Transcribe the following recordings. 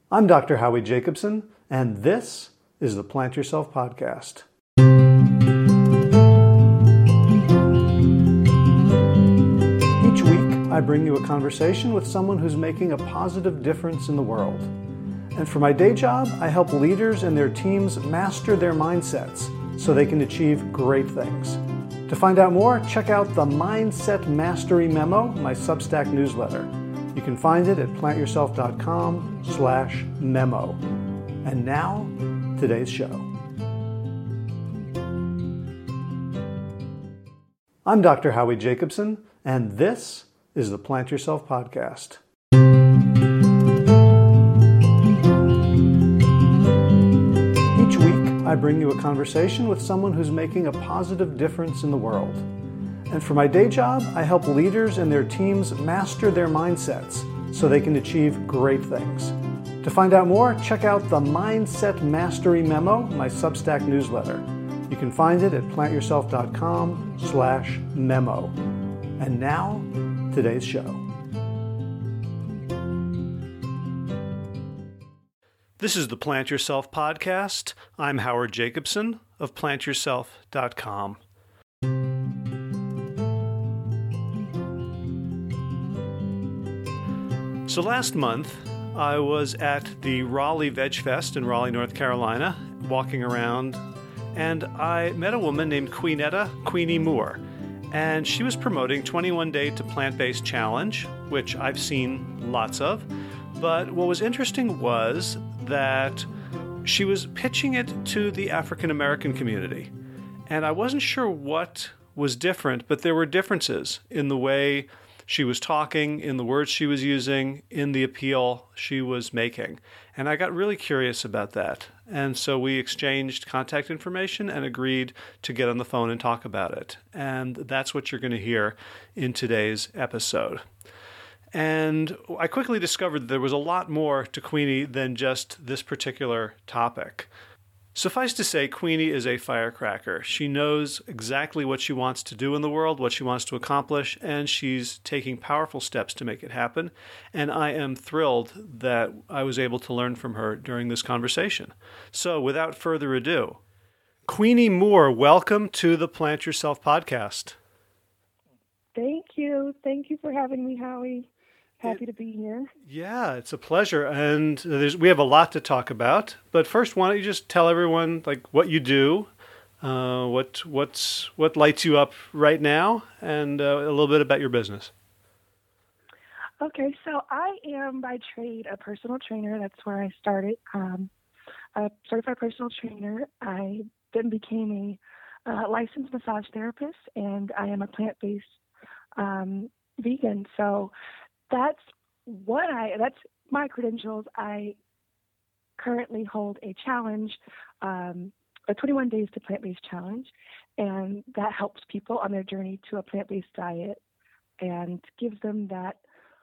I'm Dr. Howie Jacobson, and this is the Plant Yourself Podcast. Each week, I bring you a conversation with someone who's making a positive difference in the world. And for my day job, I help leaders and their teams master their mindsets so they can achieve great things. To find out more, check out the Mindset Mastery Memo, my Substack newsletter. You can find it at plantyourself.com/memo. And now, today's show. I'm Dr. Howie Jacobson, and this is the Plant Yourself Podcast. Each week, I bring you a conversation with someone who's making a positive difference in the world. And for my day job, I help leaders and their teams master their mindsets so they can achieve great things. To find out more, check out the Mindset Mastery Memo, my Substack newsletter. You can find it at plantyourself.com/memo. And now, today's show. This is the Plant Yourself Podcast. I'm Howard Jacobson of plantyourself.com. So last month, I was at the Raleigh Veg Fest in Raleigh, North Carolina, walking around, and I met a woman named Queenie Moore, and she was promoting 21 Day to Plant-Based Challenge, which I've seen lots of, but what was interesting was that she was pitching it to the African American community, and I wasn't sure what was different, but there were differences in the way she was talking, in the words she was using, in the appeal she was making. And I got really curious about that. And so we exchanged contact information and agreed to get on the phone and talk about it. And that's what you're going to hear in today's episode. And I quickly discovered that there was a lot more to Queenie than just this particular topic. Suffice to say, Queenie is a firecracker. She knows exactly what she wants to do in the world, what she wants to accomplish, and she's taking powerful steps to make it happen. And I am thrilled that I was able to learn from her during this conversation. So without further ado, Queenie Moore, welcome to the Plant Yourself Podcast. Thank you. Thank you for having me, Howie. Happy to be here. Yeah, it's a pleasure. And we have a lot to talk about. But first, why don't you just tell everyone what you do, what lights you up right now, and a little bit about your business. Okay, so I am by trade a personal trainer. That's where I started. A certified personal trainer. I then became a licensed massage therapist, and I am a plant-based vegan. So that's my credentials. I currently hold a challenge, a 21 Days to Plant-Based Challenge, and that helps people on their journey to a plant-based diet and gives them that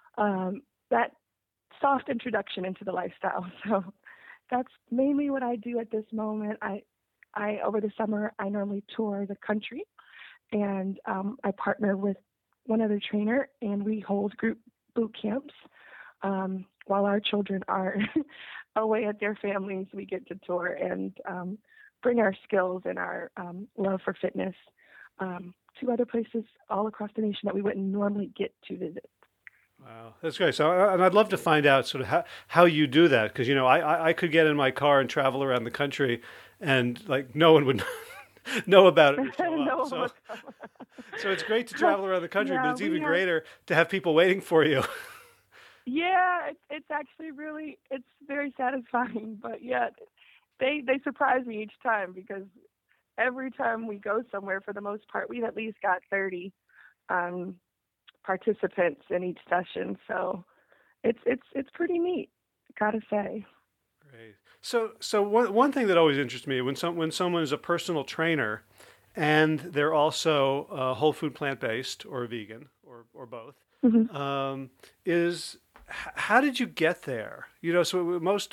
soft introduction into the lifestyle. So that's mainly what I do at this moment. I over the summer, I normally tour the country, and I partner with one other trainer, and we hold group boot camps. While our children are away at their families, we get to tour and bring our skills and our love for fitness to other places all across the nation that we wouldn't normally get to visit. Wow, that's great. So, and I'd love to find out sort of how you do that, because I could get in my car and travel around the country, and no one would know about it. So it's great to travel around the country, but it's even greater to have people waiting for you. Yeah, it's actually it's very satisfying. But yeah, they surprise me each time, because every time we go somewhere, for the most part, we've at least got 30 participants in each session. So it's pretty neat, gotta say. Great. So one thing that always interests me when someone is a personal trainer and they're also whole food plant-based or vegan or both, mm-hmm. Is how did you get there? So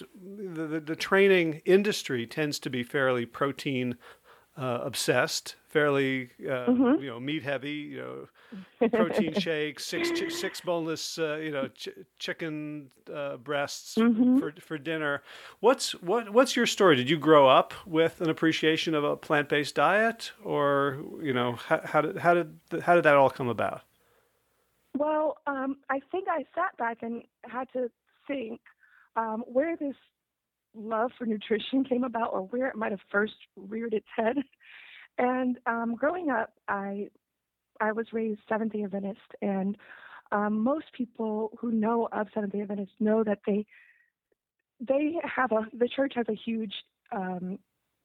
the training industry tends to be fairly protein obsessed, fairly Mhm. meat heavy, protein shakes, six boneless chicken breasts Mhm. for dinner. What's your story? Did you grow up with an appreciation of a plant-based diet, or how did that all come about? Well, I think I sat back and had to think where this love for nutrition came about, or where it might have first reared its head. And growing up, I was raised Seventh Day Adventist, and most people who know of Seventh Day Adventists know that they have the church has a huge um,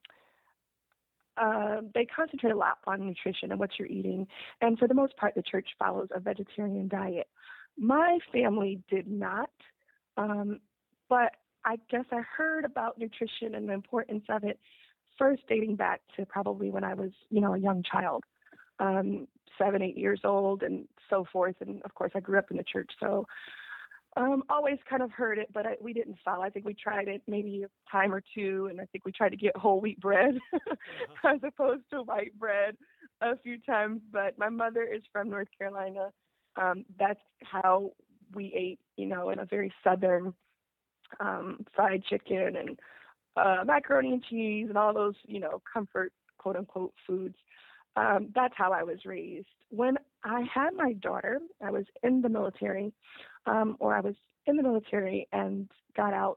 they concentrate a lot on nutrition and what you're eating, and for the most part, the church follows a vegetarian diet. My family did not, um, but I guess I heard about nutrition and the importance of it first dating back to probably when I was, a young child, 7, 8 years old, and so forth. And of course, I grew up in the church, so always kind of heard it, but we didn't follow. I think we tried it maybe a time or two, and I think we tried to get whole wheat bread Uh-huh. as opposed to white bread a few times. But my mother is from North Carolina. That's how we ate, in a very southern fried chicken and macaroni and cheese and all those, comfort quote unquote foods. That's how I was raised. When I had my daughter, I was in the military, or I was in the military and got out.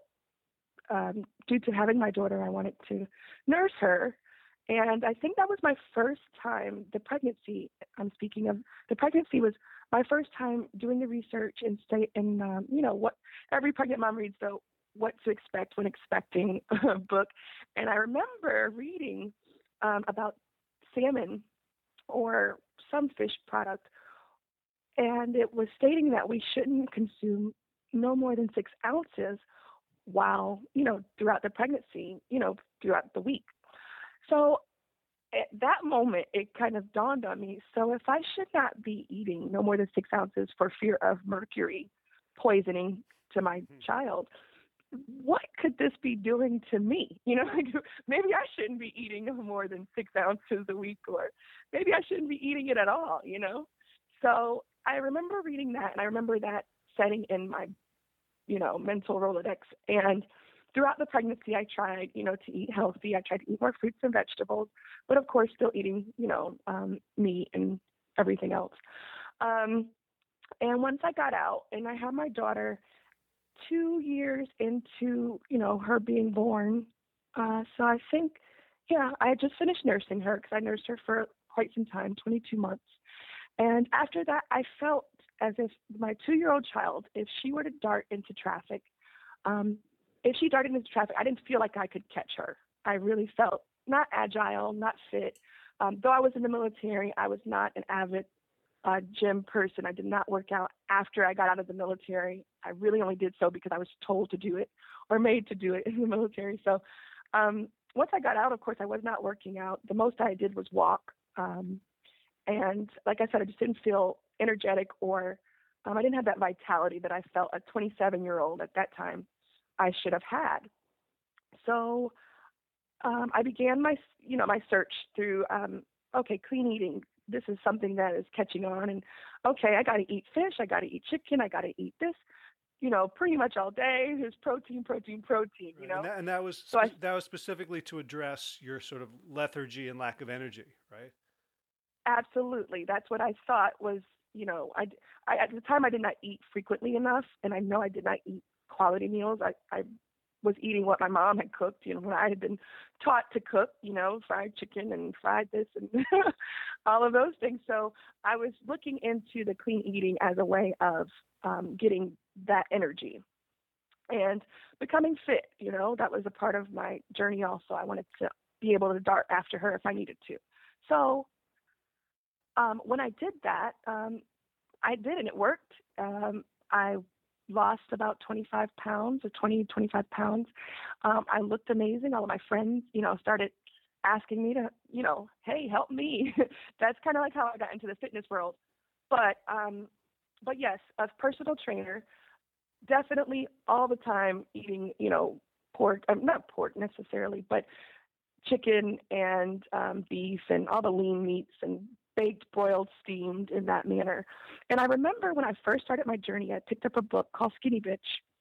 Due to having my daughter, I wanted to nurse her. And I think that was my first time, the pregnancy, I'm speaking of, the pregnancy was my first time doing the research and what every pregnant mom reads, though, what to expect when expecting a book. And I remember reading about salmon or some fish product, and it was stating that we shouldn't consume no more than 6 ounces while, throughout the pregnancy, throughout the week. So at that moment, it kind of dawned on me. So if I should not be eating no more than 6 ounces for fear of mercury poisoning to my child, what could this be doing to me? Like, maybe I shouldn't be eating no more than 6 ounces a week, or maybe I shouldn't be eating it at all. So I remember reading that, and I remember that setting in my, mental Rolodex. And throughout the pregnancy, I tried, to eat healthy. I tried to eat more fruits and vegetables, but of course, still eating, meat and everything else. Um, and once I got out and I had my daughter, 2 years into, her being born. So I think, yeah, I had just finished nursing her because I nursed her for quite some time, 22 months. And after that, I felt as if my 2-year-old child, if she were to dart into traffic, um, if she darted into traffic, I didn't feel like I could catch her. I really felt not agile, not fit. Though I was in the military, I was not an avid gym person. I did not work out after I got out of the military. I really only did so because I was told to do it or made to do it in the military. So once I got out, of course, I was not working out. The most I did was walk. And like I said, I just didn't feel energetic, or I didn't have that vitality that I felt a 27-year-old at that time I should have had. So I began my search through, okay, clean eating. This is something that is catching on, and okay, I got to eat fish, I got to eat chicken, I got to eat this, pretty much all day. There's protein, protein, protein. Right. And that was So that was specifically to address your sort of lethargy and lack of energy, right? absolutely, that's what I thought was, I at the time I did not eat frequently enough, and I know I did not eat quality meals. I was eating what my mom had cooked, when I had been taught to cook, fried chicken and fried this and all of those things. So I was looking into the clean eating as a way of getting that energy and becoming fit. That was a part of my journey also. I wanted to be able to dart after her if I needed to. So when I did that, I did, and it worked. I lost about 25 pounds, or 20, 25 pounds. I looked amazing. All of my friends, started asking me to, hey, help me. That's kind of like how I got into the fitness world. But yes, a personal trainer, definitely all the time eating, pork, not pork necessarily, but chicken and beef and all the lean meats and baked, broiled, steamed in that manner. And I remember when I first started my journey, I picked up a book called Skinny Bitch.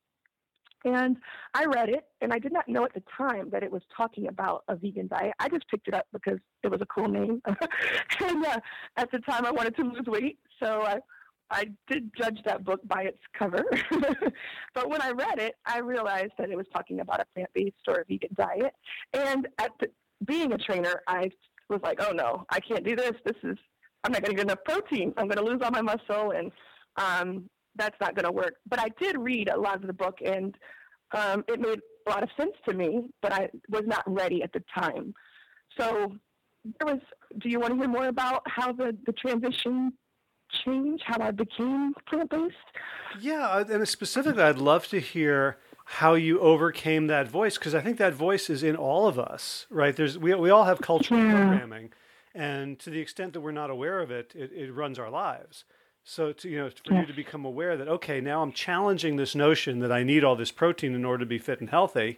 And I read it, and I did not know at the time that it was talking about a vegan diet. I just picked it up because it was a cool name. And at the time, I wanted to lose weight, so I did judge that book by its cover. But when I read it, I realized that it was talking about a plant-based or a vegan diet. And being a trainer, I was like, oh, no, I can't do this. I'm not going to get enough protein. I'm going to lose all my muscle, and that's not going to work. But I did read a lot of the book, and it made a lot of sense to me, but I was not ready at the time. So do you want to hear more about how the transition changed, how I became plant-based? Yeah, and specifically, I'd love to hear how you overcame that voice, because I think that voice is in all of us, right? We all have cultural programming, and to the extent that we're not aware of it, it runs our lives. So for you to become aware that, okay, now I'm challenging this notion that I need all this protein in order to be fit and healthy,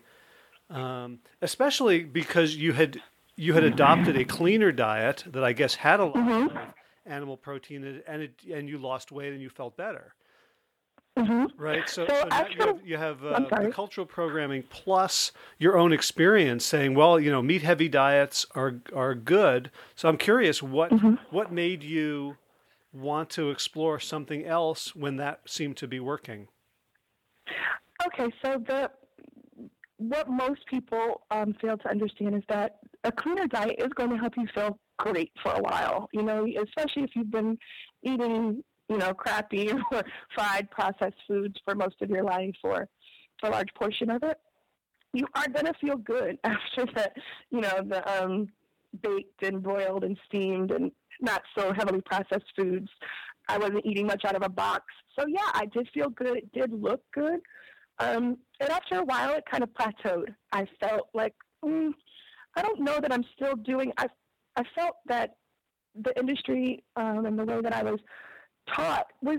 especially because you had adopted a cleaner diet that I guess had a lot of animal protein, and you lost weight and you felt better. Right. So now you have the cultural programming plus your own experience saying, well, meat heavy diets are good. So I'm curious what made you want to explore something else when that seemed to be working? Okay, so what most people fail to understand is that a cleaner diet is going to help you feel great for a while, especially if you've been eating, crappy or fried processed foods for most of your life or for a large portion of it. You are going to feel good after that, the baked and broiled and steamed and not so heavily processed foods. I wasn't eating much out of a box. So yeah, I did feel good. It did look good. And after a while, it kind of plateaued. I felt like, I don't know that I'm still doing, I felt that the industry and the way that I was taught was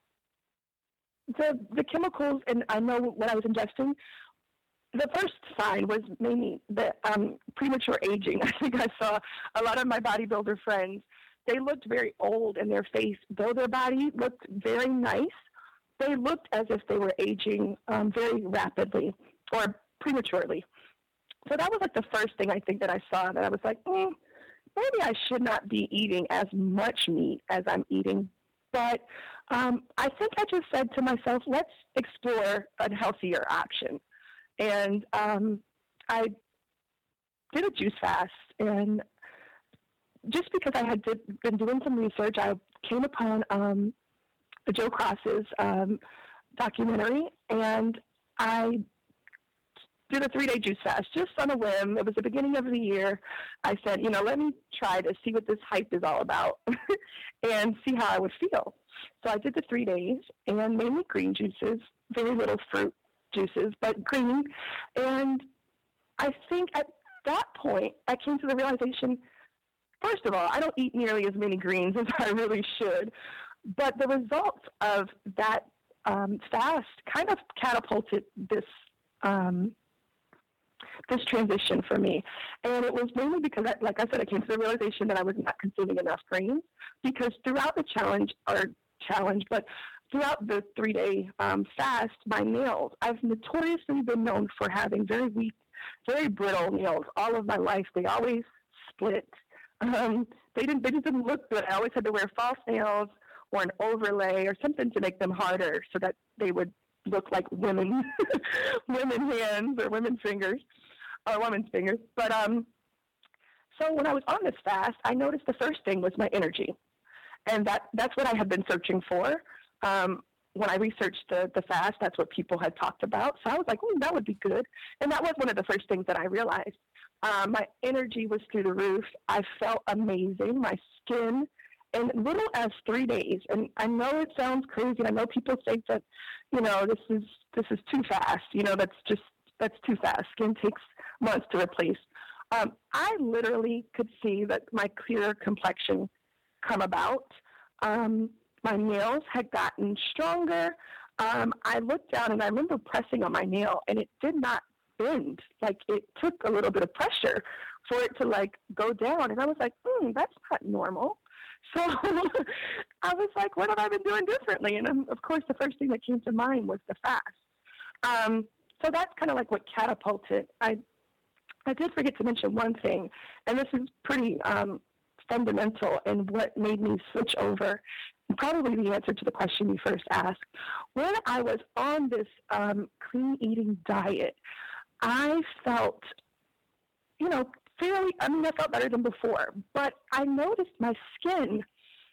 the chemicals, and I know what I was ingesting. The first sign was mainly the premature aging. I think I saw a lot of my bodybuilder friends. They looked very old in their face, though their body looked very nice. They looked as if they were aging very rapidly or prematurely. So that was like the first thing I think that I saw, that I was like, maybe I should not be eating as much meat as I'm eating. But I think I just said to myself, let's explore a healthier option. And I did a juice fast, and just because I had been doing some research, I came upon Joe Cross's documentary, and I did a 3-day juice fast just on a whim. It was the beginning of the year. I said, let me try to see what this hype is all about and see how I would feel. So I did the 3 days, and mainly green juices, very little fruit juices, but green. And I think at that point, I came to the realization, first of all, I don't eat nearly as many greens as I really should. But the results of that fast kind of catapulted this transition for me. And it was mainly because, like I said, I came to the realization that I was not consuming enough greens, because throughout the throughout the 3-day fast, my nails, I've notoriously been known for having very weak, very brittle nails all of my life. They always split. They just didn't look good. I always had to wear false nails or an overlay or something to make them harder so that they would look like women's hands or women's fingers or women's fingers. But so when I was on this fast, I noticed the first thing was my energy. And that's what I had been searching for. When I researched the fast, that's what people had talked about. So I was like, that would be good. And that was one of the first things that I realized. My energy was through the roof. I felt amazing. My skin, in little as 3 days. And I know it sounds crazy. I know people think that, this is too fast. That's too fast. Skin takes months to replace. I literally could see that my clear complexion come about. My nails had gotten stronger. I looked down and I remember pressing on my nail, and it did not bend. Like it took a little bit of pressure for it to like go down. And I was like, that's not normal. So I was like, what have I been doing differently? And of course, the first thing that came to mind was the fast. So that's kind of like what catapulted. I did forget to mention one thing, and this is pretty fundamental and what made me switch over, and probably the answer to the question you first asked. When I was on this clean eating diet, I felt, I felt better than before, but I noticed my skin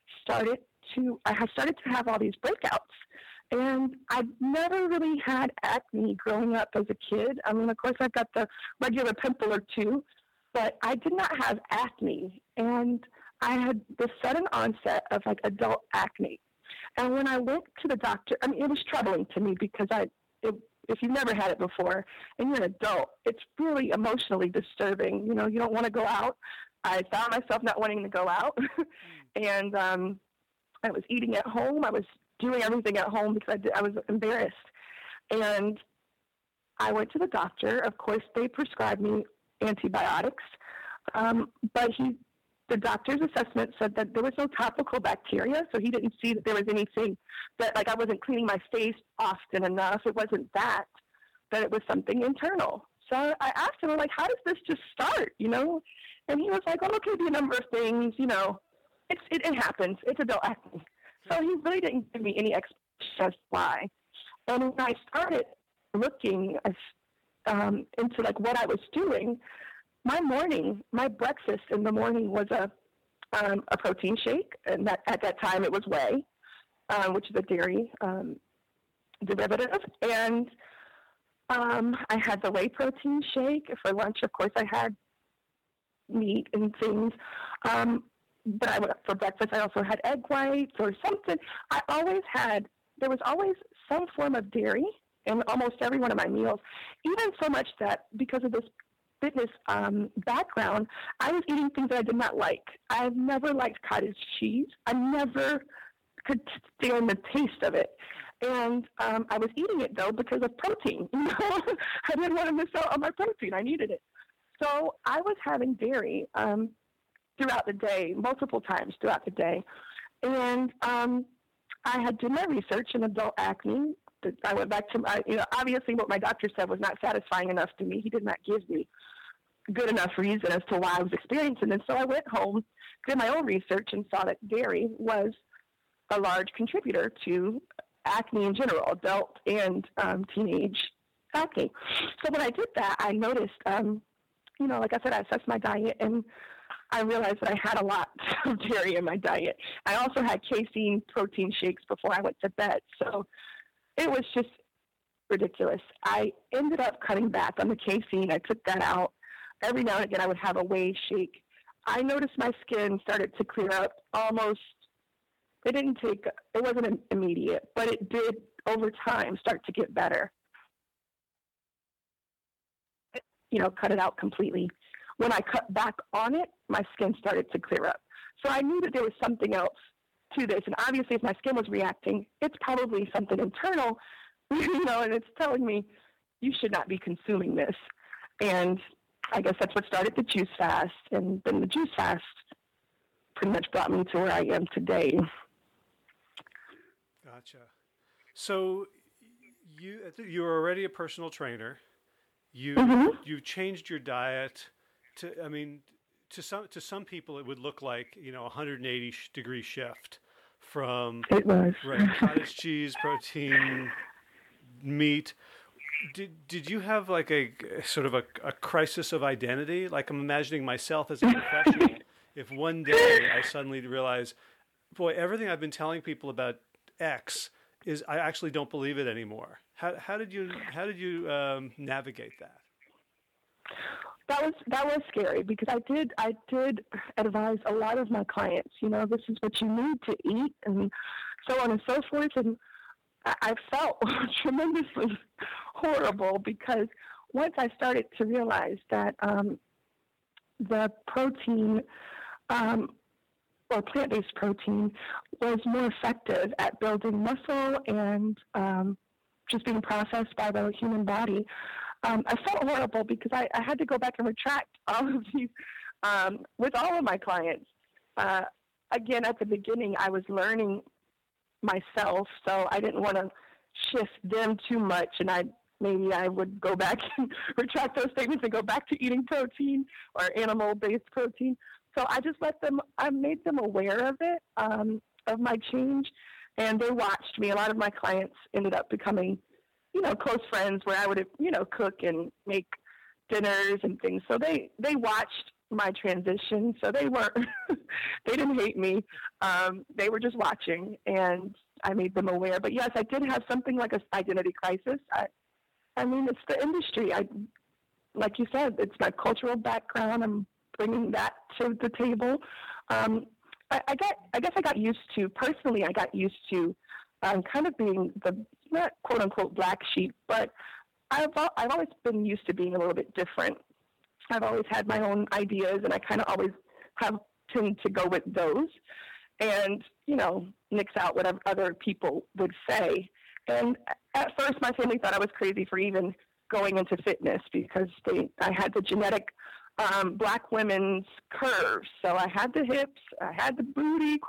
I had started to have all these breakouts. And I've never really had acne growing up as a kid. I mean, of course, I've got the regular pimple or two, but I did not have acne. And I had this sudden onset of like adult acne. And when I went to the doctor, I mean, it was troubling to me because if you've never had it before and you're an adult, it's really emotionally disturbing. You don't want to go out. I found myself not wanting to go out. And I was eating at home. I was doing everything at home because I was embarrassed. And I went to the doctor. Of course, they prescribed me antibiotics. But the doctor's assessment said that there was no topical bacteria, so he didn't see that there was anything that, like, I wasn't cleaning my face often enough. It wasn't that it was something internal. So I asked him, like, how does this just start, And he was like, well, it could be a number of things, it happens. It's adult acne. So he really didn't give me any explanation as to why. And when I started looking into like what I was doing, my breakfast in the morning was a protein shake, and at that time it was whey, which is a dairy derivative. And I had the whey protein shake. For lunch, of course, I had meat and things. But for breakfast, I also had egg whites or something. There was always some form of dairy in almost every one of my meals, even so much that because of this fitness background, I was eating things that I did not like. I've never liked cottage cheese. I never could stand the taste of it. And I was eating it, though, because of protein. I didn't want to miss out on my protein. I needed it. So I was having dairy throughout the day, multiple times throughout the day. And I had done my research in adult acne. I went back to obviously what my doctor said was not satisfying enough to me. He did not give me good enough reason as to why I was experiencing it. So I went home, did my own research, and saw that dairy was a large contributor to acne in general, adult and teenage acne. So when I did that, I noticed, like I said, I assessed my diet, and I realized that I had a lot of dairy in my diet. I also had casein protein shakes before I went to bed. So it was just ridiculous. I ended up cutting back on the casein. I took that out. Every now and again, I would have a whey shake. I noticed my skin started to clear up almost. It wasn't immediate, but it did over time start to get better. Cut it out completely. When I cut back on it, my skin started to clear up. So I knew that there was something else to this. And obviously, if my skin was reacting, it's probably something internal, and it's telling me you should not be consuming this. And I guess that's what started the juice fast. And then the juice fast pretty much brought me to where I am today. Gotcha. So you were already a personal trainer. You changed your diet to some people it would look like 180-degree shift from cottage cheese, protein, meat. Did you have like a sort of a crisis of identity? Like I'm imagining myself as a professional. If one day I suddenly realize, boy, everything I've been telling people about X is I actually don't believe it anymore. How did you navigate that? That was scary because I did advise a lot of my clients, this is what you need to eat and so on and so forth. And I felt tremendously horrible because once I started to realize that the protein or plant-based protein was more effective at building muscle and just being processed by the human body, I felt horrible because I had to go back and retract all of these with all of my clients. Again, at the beginning, I was learning myself, so I didn't want to shift them too much, and maybe I would go back and retract those statements and go back to eating protein or animal-based protein. So I made them aware of it, of my change, and they watched me. A lot of my clients ended up becoming, close friends where I would, cook and make dinners and things. So they watched my transition. So they weren't, they didn't hate me. They were just watching, and I made them aware. But yes, I did have something like an identity crisis. I mean, it's the industry. Like you said, it's my cultural background. I'm bringing that to the table. I guess I got used to, personally, I got used to kind of being the, not quote unquote black sheep, but I've always been used to being a little bit different. I've always had my own ideas, and I kind of always tend to go with those and, nix out what other people would say. And at first, my family thought I was crazy for even going into fitness because I had the genetic black women's curves. So I had the hips, I had the booty,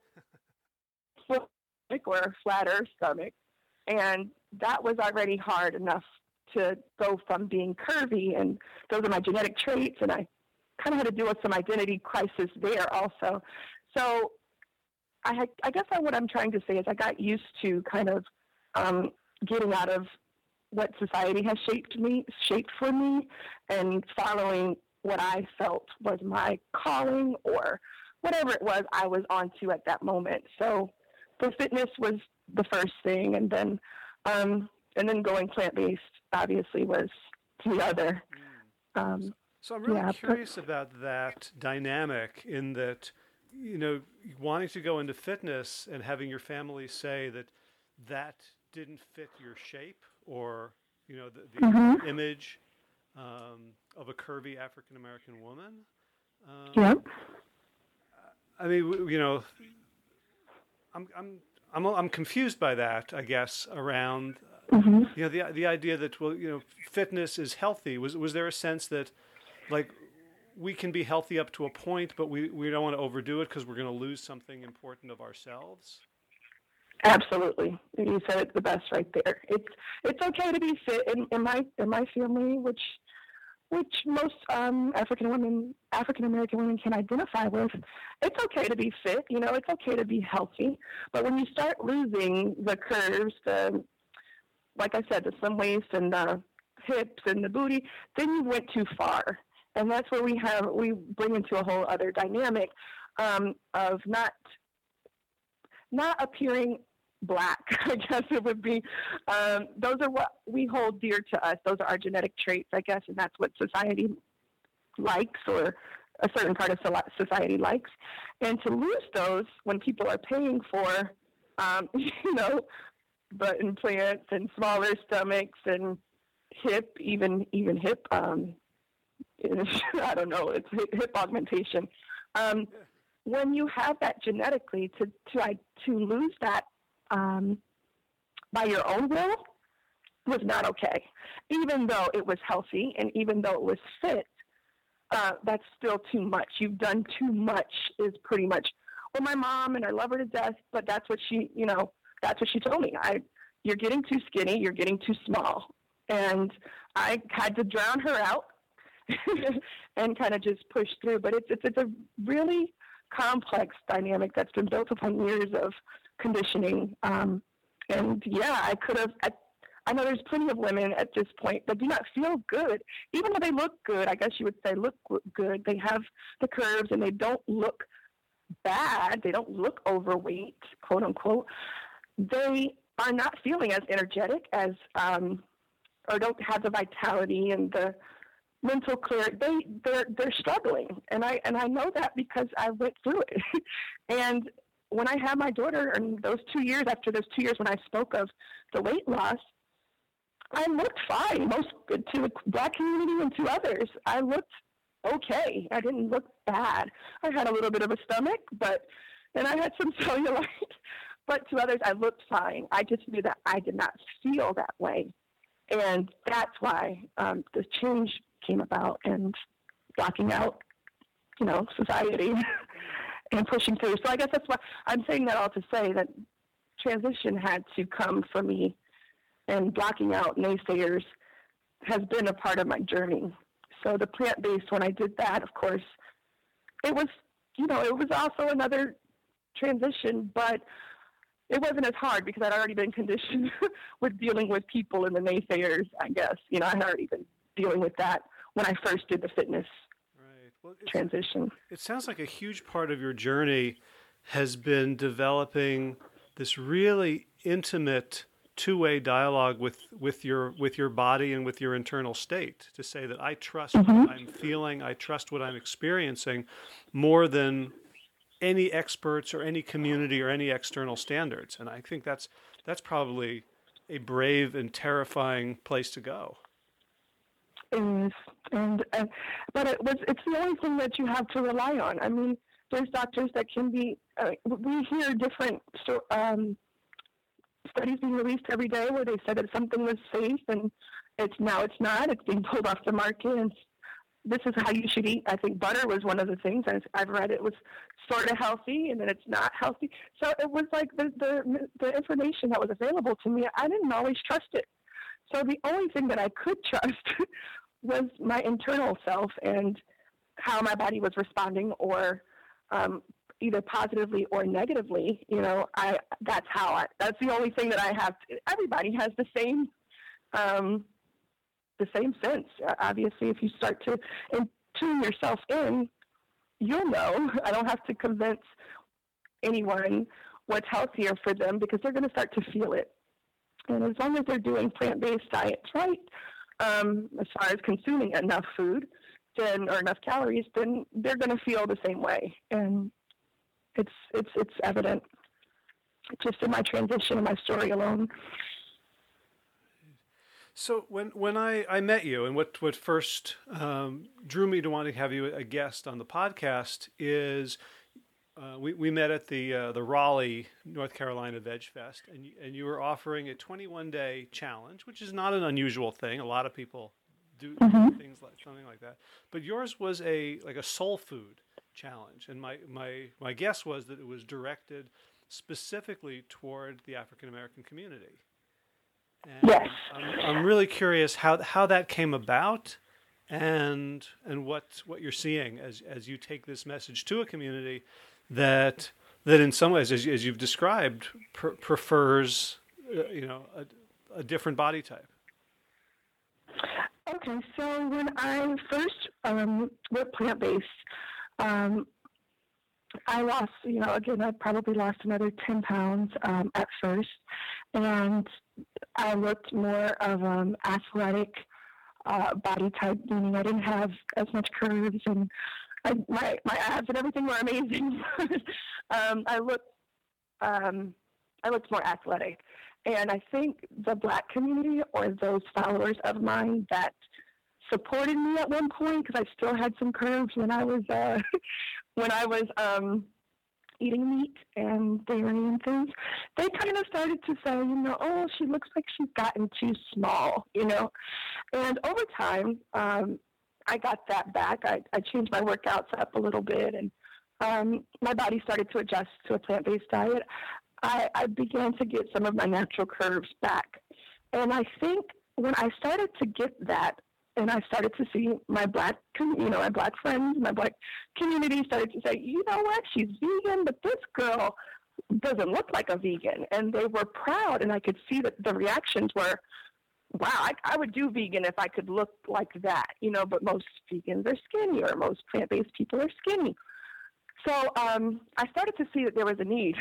or a flatter stomach. And that was already hard enough to go from being curvy, and those are my genetic traits, and I kind of had to deal with some identity crisis there also. So I guess what I'm trying to say is I got used to kind of getting out of what society has shaped for me, and following what I felt was my calling or whatever it was I was onto at that moment. So the fitness was the first thing, and then going plant-based obviously was the other. So I'm really curious about that dynamic, in that, wanting to go into fitness and having your family say that didn't fit your shape, or, the image of a curvy African-American woman. I mean, I'm confused by that, I guess, around the idea that, fitness is healthy. Was there a sense that, like, we can be healthy up to a point, but we don't want to overdo it because we're going to lose something important of ourselves? Absolutely, you said it the best right there. It's okay to be fit. In my family, which most African American women can identify with, it's okay to be fit. It's okay to be healthy. But when you start losing the curves, like I said, the slim waist and the hips and the booty, then you went too far. And that's where we bring into a whole other dynamic of not appearing black, I guess it would be. Those are what we hold dear to us. Those are our genetic traits, I guess, and that's what society likes, or a certain part of society likes. And to lose those when people are paying for, butt implants and smaller stomachs and even hip, I don't know, it's hip augmentation. When you have that genetically, to lose that by your own will was not okay. Even though it was healthy and even though it was fit, that's still too much. You've done too much is pretty much, well, my mom, and I love her to death, but that's what she told me. You're getting too skinny, you're getting too small. And I had to drown her out and kind of just push through. But it's a really complex dynamic that's been built upon years of conditioning. And yeah, I know there's plenty of women at this point that do not feel good, even though they look good. I guess you would say look good. They have the curves and they don't look bad. They don't look overweight, quote unquote. They are not feeling as energetic as, or don't have the vitality and the mental clarity. They're struggling, and I know that because I went through it. And when I had my daughter, and after those 2 years when I spoke of the weight loss, I looked fine. To the Black community and to others, I looked okay. I didn't look bad. I had a little bit of a stomach, and I had some cellulite. But to others, I looked fine. I just knew that I did not feel that way. And that's why the change came about, and blocking out, society and pushing through. So I guess that's why I'm saying that all to say that transition had to come for me, and blocking out naysayers has been a part of my journey. So the plant-based, when I did that, of course, it was also another transition, but it wasn't as hard because I'd already been conditioned with dealing with people and the naysayers, I guess. I had already been dealing with that when I first did the fitness transition. It sounds like a huge part of your journey has been developing this really intimate two-way dialogue with your body and with your internal state, to say that I trust what I'm feeling, I trust what I'm experiencing more than any experts or any community or any external standards. And I think that's probably a brave and terrifying place to go. It is, but it's the only thing that you have to rely on. I mean, there's doctors that can be. We hear different studies being released every day where they said that something was safe, and it's not. It's being pulled off the market, and this is how you should eat. I think butter was one of the things I've read. It was sort of healthy, and then it's not healthy. So it was like the information that was available to me, I didn't always trust it. So the only thing that I could trust was my internal self and how my body was responding, or either positively or negatively. That's the only thing that I have. Everybody has the same sense. Obviously, if you start to tune yourself in, you'll know. I don't have to convince anyone what's healthier for them, because they're going to start to feel it. And as long as they're doing plant-based diets right, as far as consuming enough food or enough calories, then they're going to feel the same way. And it's evident just in my transition and my story alone. So when I met you, and what first drew me to want to have you a guest on the podcast is we met at the Raleigh, North Carolina Veg Fest, and you were offering a 21-day challenge, which is not an unusual thing. A lot of people do things like something like that, but yours was a soul food challenge, and my guess was that it was directed specifically toward the African American community. And yes, I'm really curious how that came about, and what you're seeing as you take this message to a community that in some ways, as you've described, prefers a different body type. Okay, so when I first went plant-based, I lost, again, I probably lost another 10 pounds at first, and I looked more of athletic body type, meaning I didn't have as much curves, and my abs and everything were amazing. I looked more athletic, and I think the Black community, or those followers of mine that supported me at one point, because I still had some curves when I was eating meat and dairy and things, they kind of started to say, oh, she looks like she's gotten too small, And over time, I got that back. I changed my workouts up a little bit, and my body started to adjust to a plant-based diet. I began to get some of my natural curves back. And I think when I started to get that, and I started to see my Black friends, my Black community started to say, you know what, she's vegan, but this girl doesn't look like a vegan. And they were proud, and I could see that the reactions were, wow, I would do vegan if I could look like that, but most vegans are skinny, or most plant-based people are skinny. So I started to see that there was a need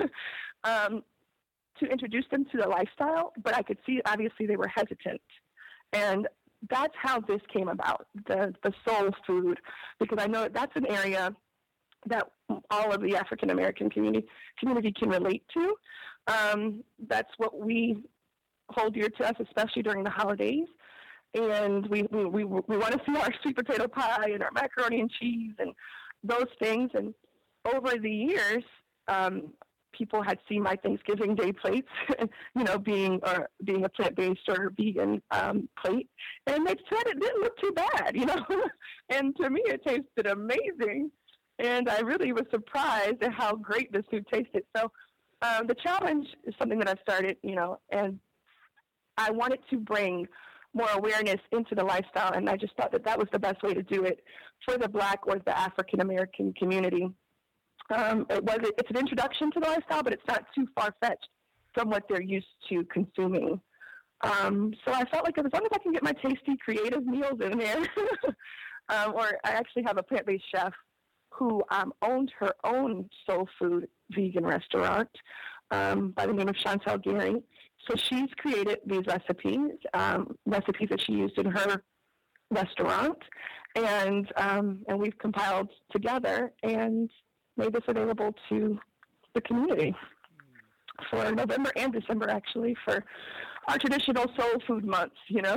to introduce them to the lifestyle, but I could see, obviously, they were hesitant. And that's how this came about, the soul food, because I know that's an area that all of the African American community can relate to. That's what we hold dear to us, especially during the holidays. And we want to see our sweet potato pie and our macaroni and cheese and those things. And over the years, people had seen my Thanksgiving Day plates, being a plant-based or vegan plate, and they said it didn't look too bad, And to me, it tasted amazing, and I really was surprised at how great this food tasted. So the challenge is something that I've started, and I wanted to bring more awareness into the lifestyle, and I just thought that was the best way to do it for the Black or the African American community. It's an introduction to the lifestyle, but it's not too far-fetched from what they're used to consuming. So I felt like as long as I can get my tasty, creative meals in there, or I actually have a plant-based chef who owned her own soul food vegan restaurant by the name of Chantel Gary. So she's created these recipes that she used in her restaurant, and we've compiled together and made this available to the community for November and December, actually, for our traditional soul food months,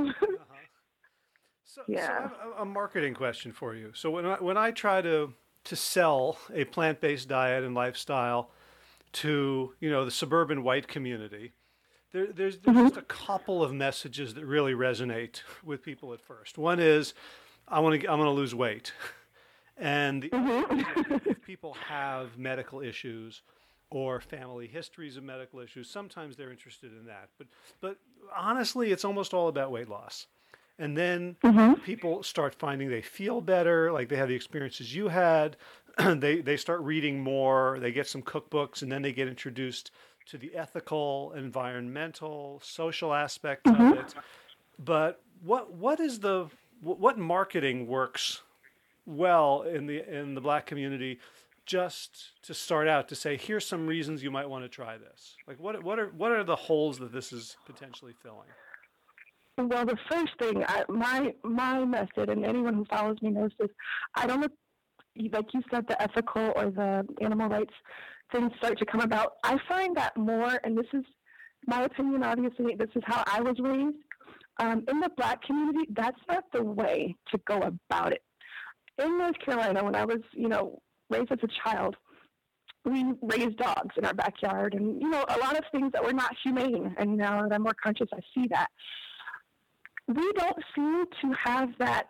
So I have a marketing question for you. So when I try to sell a plant-based diet and lifestyle to, the suburban white community, there's just a couple of messages that really resonate with people at first. One is, I'm gonna lose weight. And if people have medical issues or family histories of medical issues, sometimes they're interested in that. But honestly, it's almost all about weight loss. And then people start finding they feel better, like they have the experiences you had. They start reading more, they get some cookbooks, and then they get introduced to the ethical, environmental, social aspect of it. But what marketing works well in the Black community, just to start out to say, here's some reasons you might want to try this? Like what are the holes that this is potentially filling? Well, the first thing, my method, and anyone who follows me knows this, I don't, like you said, the ethical or the animal rights things start to come about. I find that more, and this is my opinion, obviously, this is how I was raised. In the Black community, that's not the way to go about it. In North Carolina, when I was, raised as a child, we raised dogs in our backyard, and, a lot of things that were not humane. And now that I'm more conscious, I see that. We don't seem to have that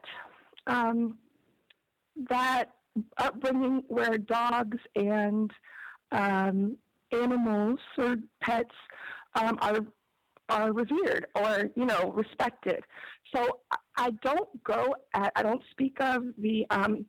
upbringing where dogs and animals or pets are revered or respected. So I don't speak of the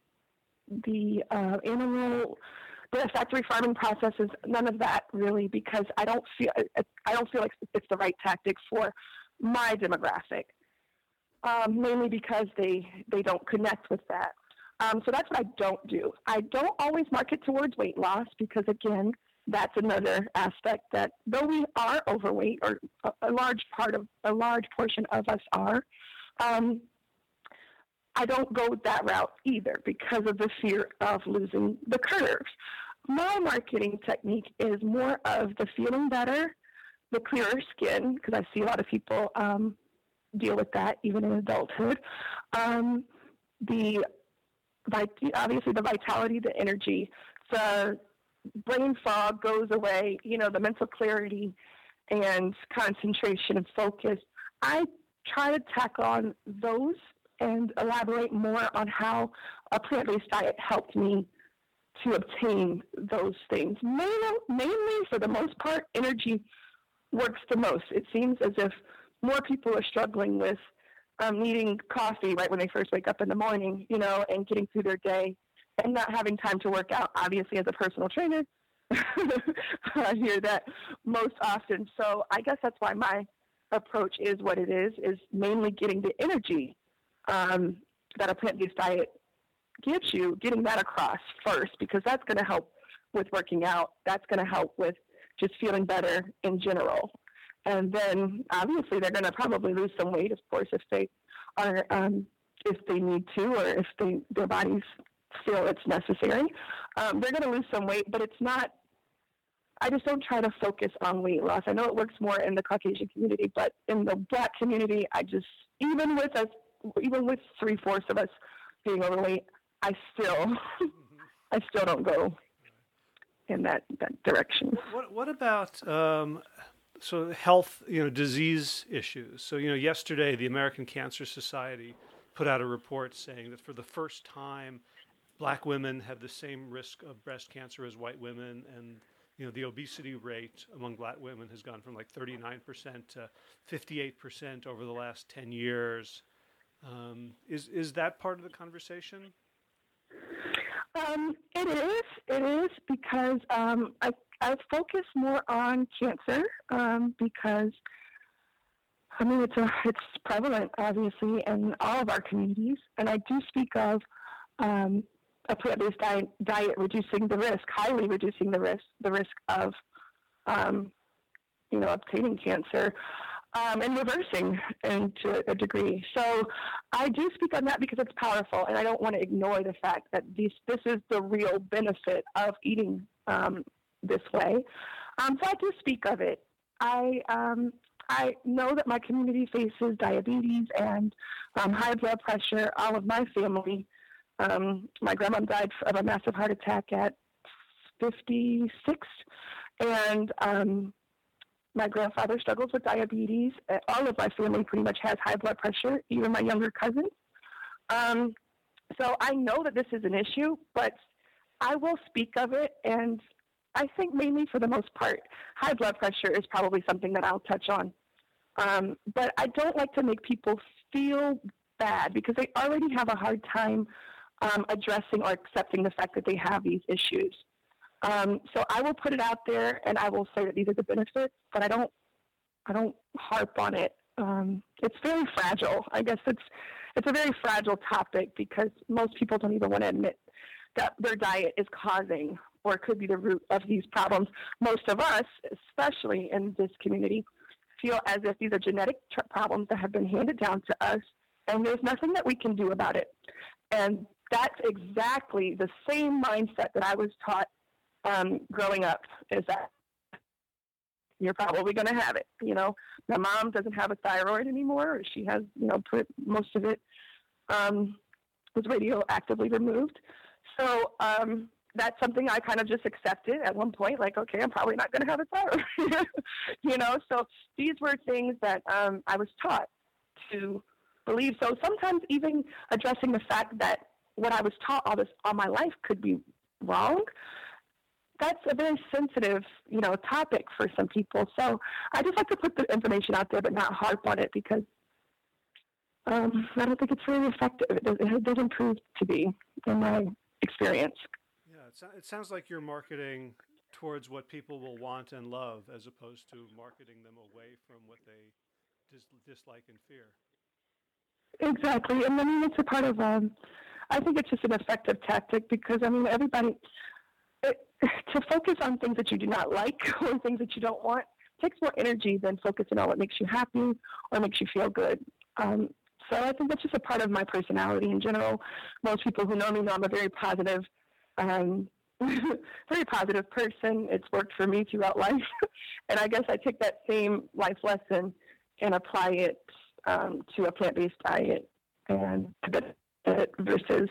animal, the factory farming processes, none of that really, because I don't feel like it's the right tactic for my demographic. Mainly because they don't connect with that. So that's what I don't do. I don't always market towards weight loss because, again, that's another aspect that though we are overweight, or a large portion of us are, I don't go that route either because of the fear of losing the curves. My marketing technique is more of the feeling better, the clearer skin, because I see a lot of people deal with that even in adulthood. Obviously the vitality, the energy, the brain fog goes away, the mental clarity and concentration and focus. I try to tack on those and elaborate more on how a plant-based diet helped me to obtain those things. Mainly, for the most part, energy works the most. It seems as if more people are struggling with needing coffee right when they first wake up in the morning, and getting through their day and not having time to work out. Obviously, as a personal trainer, I hear that most often. So I guess that's why my approach is what it is mainly getting the energy that a plant-based diet gives you, getting that across first, because that's going to help with working out. That's going to help with just feeling better in general. And then obviously they're going to probably lose some weight, of course, if they are, if they need to, or if their bodies feel it's necessary. They're going to lose some weight, but it's not, I just don't try to focus on weight loss. I know it works more in the Caucasian community, but in the Black community, even with 3/4 of us being overweight, I still don't go in that direction. What about so health, disease issues? So, yesterday the American Cancer Society put out a report saying that for the first time, black women have the same risk of breast cancer as white women, and the obesity rate among black women has gone from like 39% to 58% over the last 10 years. Is that part of the conversation? It is because I focus more on cancer because it's prevalent obviously in all of our communities, and I do speak of a plant-based diet reducing the risk, highly reducing the risk of obtaining cancer. And reversing to a degree. So I do speak on that because it's powerful, and I don't want to ignore the fact that this is the real benefit of eating this way. So I do speak of it. I know that my community faces diabetes and high blood pressure. All of my family. My grandma died of a massive heart attack at 56, and my grandfather struggles with diabetes. All of my family pretty much has high blood pressure, even my younger cousins. So I know that this is an issue, but I will speak of it. And I think mainly for the most part, high blood pressure is probably something that I'll touch on. But I don't like to make people feel bad because they already have a hard time addressing or accepting the fact that they have these issues. So I will put it out there, and I will say that these are the benefits, but I don't harp on it. It's very fragile. I guess it's a very fragile topic because most people don't even want to admit that their diet is causing or could be the root of these problems. Most of us, especially in this community, feel as if these are genetic problems that have been handed down to us, and there's nothing that we can do about it. And that's exactly the same mindset that I was taught growing up, is that you're probably going to have it. My mom doesn't have a thyroid anymore. Or she has, most of it was radioactively removed. So that's something I kind of just accepted at one point, like, okay, I'm probably not going to have a thyroid. So these were things that I was taught to believe. So sometimes even addressing the fact that what I was taught all my life could be wrong, that's a very sensitive, topic for some people. So I just like to put the information out there, but not harp on it because I don't think it's really effective. It doesn't prove to be, in my experience. Yeah, it sounds like you're marketing towards what people will want and love, as opposed to marketing them away from what they dislike and fear. Exactly, and it's a part of. I think it's just an effective tactic because everybody. To focus on things that you do not like or things that you don't want takes more energy than focusing on what makes you happy or makes you feel good. So I think that's just a part of my personality in general. Most people who know me know I'm a very positive, very positive person. It's worked for me throughout life. And I guess I take that same life lesson and apply it to a plant-based diet and versus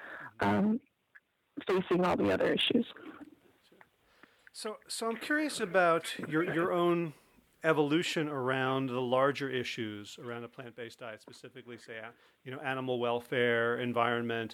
facing all the other issues. So I'm curious about your own evolution around the larger issues around a plant-based diet, specifically, say, animal welfare, environment.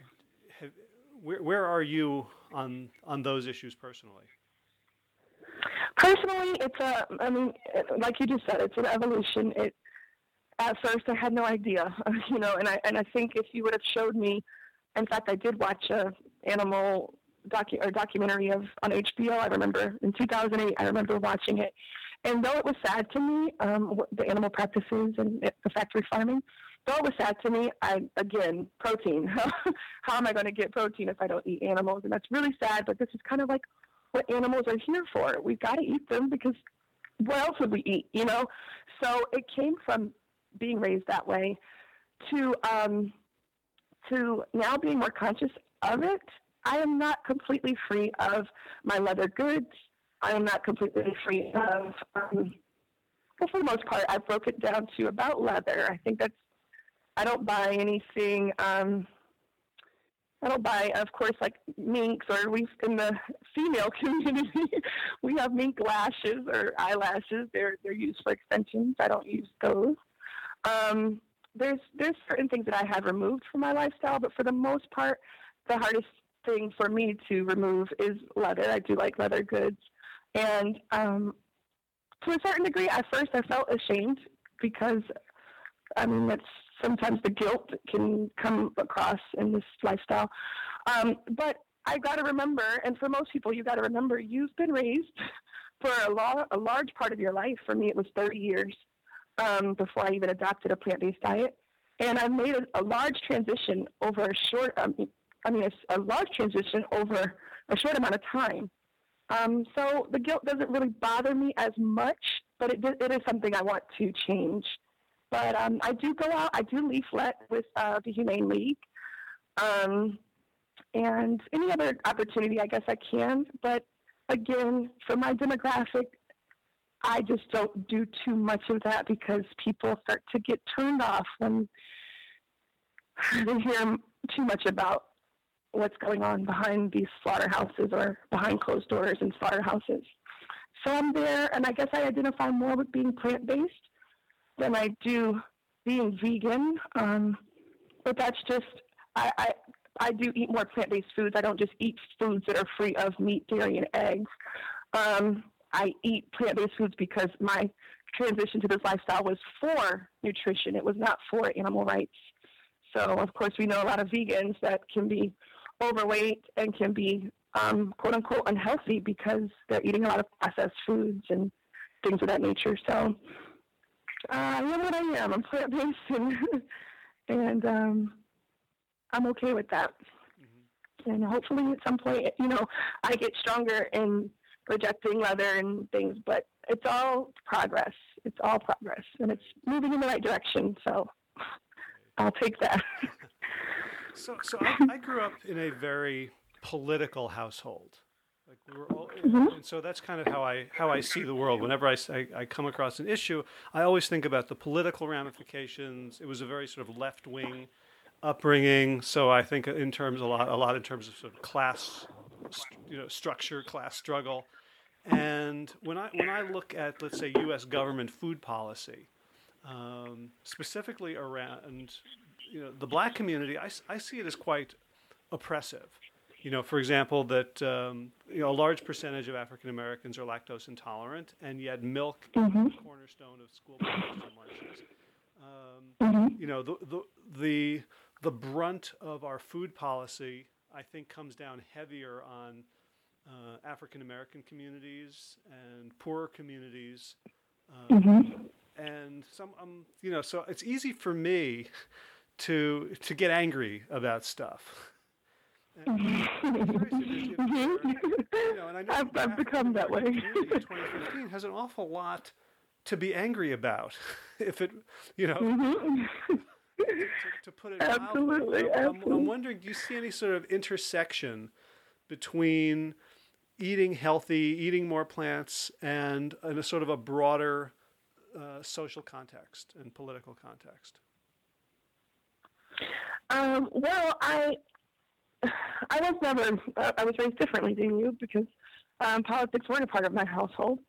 Where are you on those issues personally? Personally, like you just said, it's an evolution. At first, I had no idea, and I think if you would have showed me, in fact, I did watch a animal documentary on HBO. I remember in 2008. I remember watching it, and though it was sad to me, the animal practices and the factory farming, though it was sad to me, protein. How am I going to get protein if I don't eat animals? And that's really sad. But this is kind of like what animals are here for. We've got to eat them because what else would we eat? So it came from being raised that way to now being more conscious of it. I am not completely free of my leather goods. I am not completely free of, for the most part, I broke it down to about leather. I think I don't buy anything I don't buy, of course, like minks, or we in the female community, we have mink lashes or eyelashes. They're used for extensions. I don't use those. Um, there's certain things that I have removed from my lifestyle, but for the most part, the hardest thing for me to remove is leather. I do like leather goods, and to a certain degree, at first I felt ashamed because I mean that's sometimes the guilt can come across in this lifestyle. But I got to remember, and for most people, you got to remember, you've been raised for a large part of your life. For me, it was 30 years before I even adopted a plant-based diet. And I've made a large transition over a short, a large transition over a short amount of time. So the guilt doesn't really bother me as much, but it is something I want to change. But I do go out, I do leaflet with the Humane League, and any other opportunity I guess I can. But again, for my demographic, I just don't do too much of that because people start to get turned off when they hear too much about what's going on behind these slaughterhouses or behind closed doors in slaughterhouses. So I'm there, and I guess I identify more with being plant-based than I do being vegan. But that's just, I do eat more plant-based foods. I don't just eat foods that are free of meat, dairy, and eggs. I eat plant-based foods because my transition to this lifestyle was for nutrition. It was not for animal rights. So, of course, we know a lot of vegans that can be overweight and can be, quote-unquote, unhealthy because they're eating a lot of processed foods and things of that nature. So I am what I am. I'm plant-based, and I'm okay with that. Mm-hmm. And hopefully at some point, I get stronger in rejecting leather and things, but it's all progress. It's all progress, and it's moving in the right direction, so I'll take that. So I grew up in a very political household. Like we were all, mm-hmm. And so that's kind of how I see the world. Whenever I come across an issue, I always think about the political ramifications. It was a very sort of left-wing upbringing, so I think in terms a lot in terms of sort of class, structure, class struggle. And when I look at, let's say, U.S. government food policy, specifically around the black community, I see it as quite oppressive. For example, that a large percentage of African Americans are lactose intolerant, and yet milk mm-hmm. is the cornerstone of school breakfasts and lunches. Mm-hmm. The brunt of our food policy, I think, comes down heavier on African American communities and poorer communities, mm-hmm. and some so it's easy for me to get angry about stuff. I've become that way. 2015 has an awful lot to be angry about, if it mm-hmm. to put it absolutely. Mildly. I'm wondering, do you see any sort of intersection between eating healthy, eating more plants, and in a sort of a broader social context and political context? Well, I was never, I was raised differently than you because politics weren't a part of my household,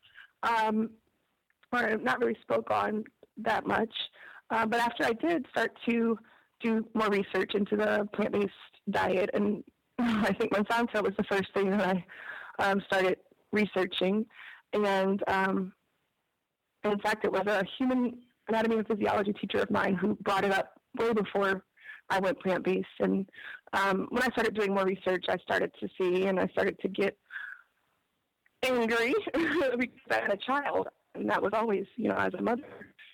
or not really spoke on that much. But after I did start to do more research into the plant-based diet, and I think Monsanto was the first thing that I started researching. And in fact, it was a human anatomy and physiology teacher of mine who brought it up way before I went plant-based. And when I started doing more research, I started to see, and I started to get angry because I had a child, and that was always, as a mother,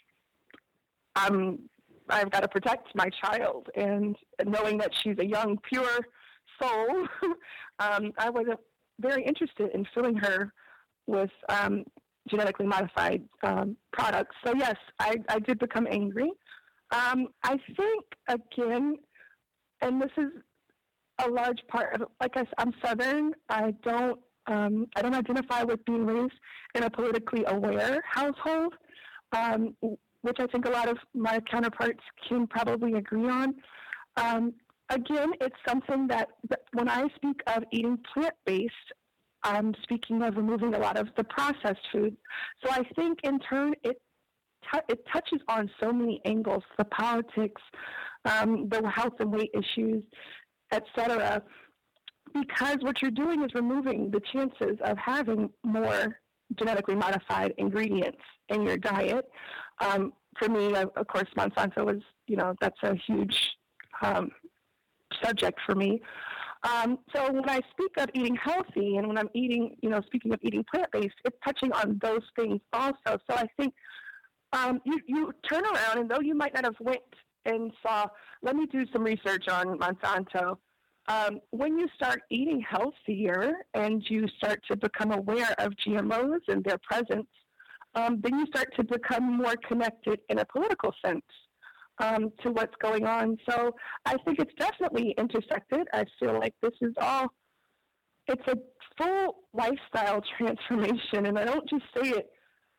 I've got to protect my child, and knowing that she's a young, pure soul, I was very interested in filling her with genetically modified products. So yes, I did become angry. I think, again, and this is a large part of, I'm Southern. I don't identify with being raised in a politically aware household, which I think a lot of my counterparts can probably agree on. again, it's something that when I speak of eating plant-based, I'm speaking of removing a lot of the processed food. So I think in turn it touches on so many angles: the politics, the health and weight issues, etc. Because what you're doing is removing the chances of having more genetically modified ingredients in your diet. For me, of course, Monsanto was, that's a huge subject for me. So when I speak of eating healthy and when I'm eating, speaking of eating plant-based, it's touching on those things also. So I think you turn around, and though you might not have went and saw, let me do some research on Monsanto. When you start eating healthier and you start to become aware of GMOs and their presence, then you start to become more connected in a political sense to what's going on. So I think it's definitely intersected. I feel like this is it's a full lifestyle transformation, and I don't just say it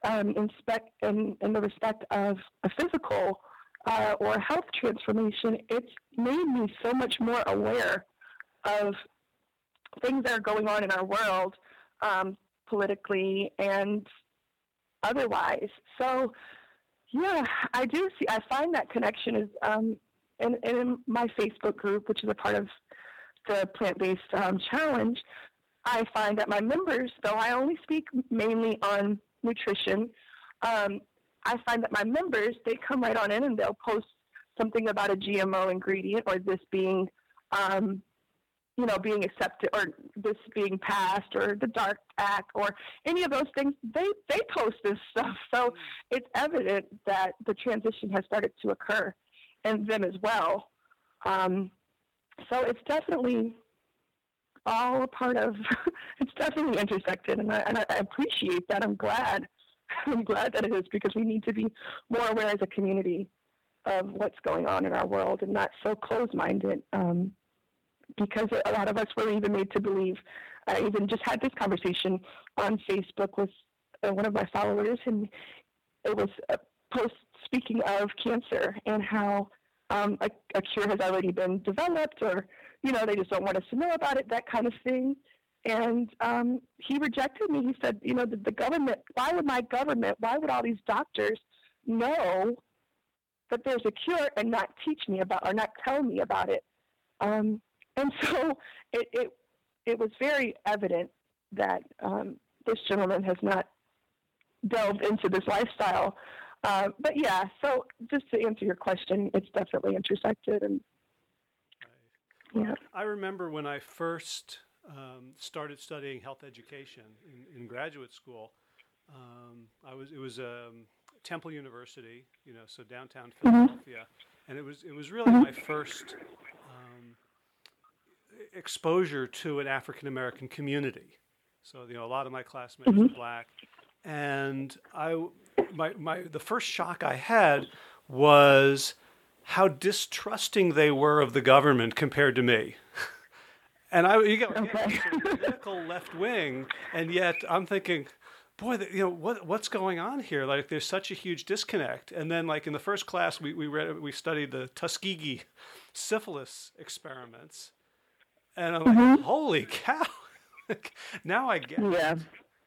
in the respect of a physical or health transformation. It's made me so much more aware of things that are going on in our world, politically and otherwise. So, yeah, I find that connection is in my Facebook group, which is a part of the plant-based challenge. I find that my members, though I only speak mainly on nutrition, I find that my members, they come right on in and they'll post something about a GMO ingredient, or this being being accepted, or this being passed, or the DARK Act, or any of those things. They post this stuff. So it's evident that the transition has started to occur in them as well. So it's definitely all a part of, it's definitely intersected, and I appreciate that. I'm glad that it is, because we need to be more aware as a community of what's going on in our world and not so closed-minded. Because a lot of us were even made to believe. I even just had this conversation on Facebook with one of my followers, and it was a post speaking of cancer and how a cure has already been developed, or they just don't want us to know about it, that kind of thing. And he rejected me. He said, the government, why would all these doctors know that there's a cure and not teach me about, or not tell me about it? And so it was very evident that this gentleman has not delved into this lifestyle. But yeah, so just to answer your question, it's definitely intersected. And yeah, I remember when I first started studying health education in graduate school. It was Temple University, so downtown Philadelphia, and it was really my first exposure to an African American community. So a lot of my classmates were black, and the first shock I had was how distrusting they were of the government compared to me. And you got radical left wing, and yet I'm thinking, boy, what's going on here? Like, there's such a huge disconnect. And then, like in the first class, we studied the Tuskegee syphilis experiments. And I'm like, holy cow! Now I get it.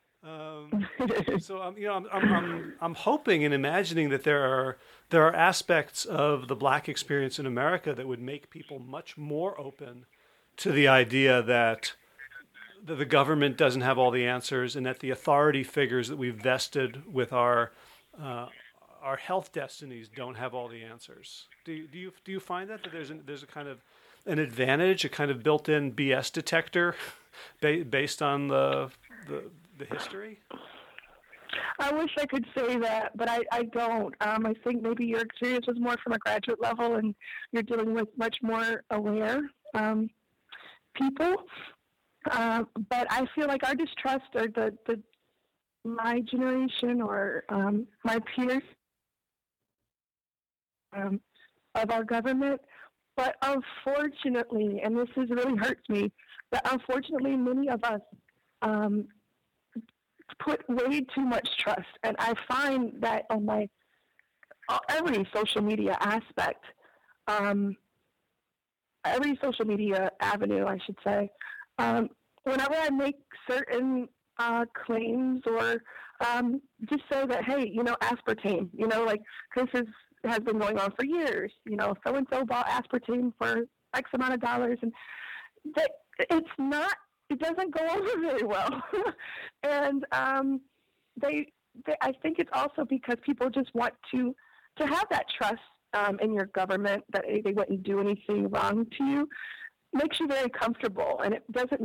So I'm hoping and imagining that there are aspects of the black experience in America that would make people much more open to the idea that the government doesn't have all the answers, and that the authority figures that we've vested with our health destinies don't have all the answers. Do you find that there's a kind of an advantage, a kind of built-in BS detector based on the history? I wish I could say that, but I don't. I think maybe your experience was more from a graduate level, and you're dealing with much more aware people. But I feel like our distrust, or my generation, or my peers of our government. But unfortunately, and this really hurts me, but unfortunately many of us put way too much trust. And I find that on every social media aspect, every social media avenue, I should say. Whenever I make certain claims or just say that, hey, aspartame, like this has been going on for years. So-and-so bought aspartame for X amount of dollars, and that it doesn't go over very well. And I think it's also because people just want to have that trust in your government that they wouldn't do anything wrong to you. Makes you very comfortable, and it doesn't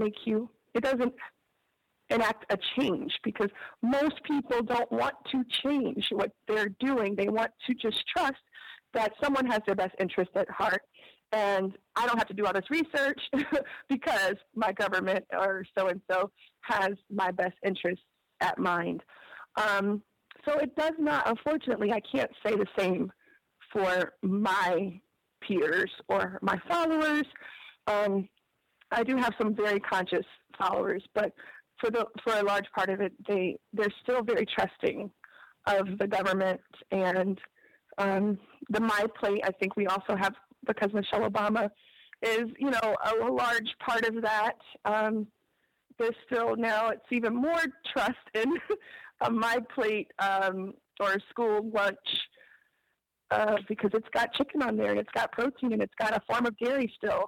enact a change, because most people don't want to change what they're doing. They want to just trust that someone has their best interest at heart, and I don't have to do all this research because my government or so-and-so has my best interest at mind. So it does not, unfortunately, I can't say the same for my peers or my followers. I do have some very conscious followers, but for a large part of it, they're still very trusting of the government. And the My Plate, I think we also have, because Michelle Obama is, a large part of that. There's still now, it's even more trust in a My Plate or a school lunch because it's got chicken on there and it's got protein and it's got a form of dairy still.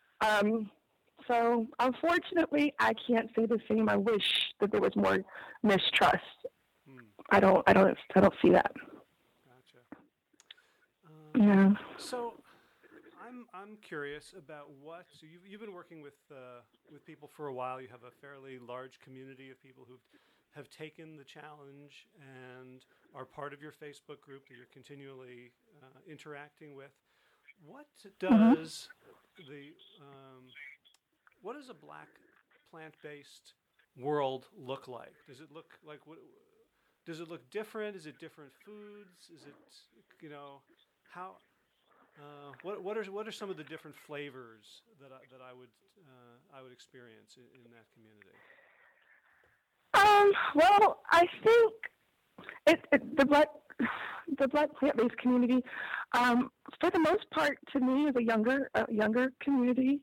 So unfortunately, I can't say the same. I wish that there was more mistrust. I don't see that. Gotcha. Yeah. So I'm curious about so you've been working with people for a while. You have a fairly large community of people who have taken the challenge and are part of your Facebook group that you're continually interacting with. What does what does a Black plant-based world look like? Does it look like does it look different? Is it different foods? Is it how? What are some of the different flavors that I would experience in that community? Well, I think the Black plant-based community, for the most part, to me, is a younger community.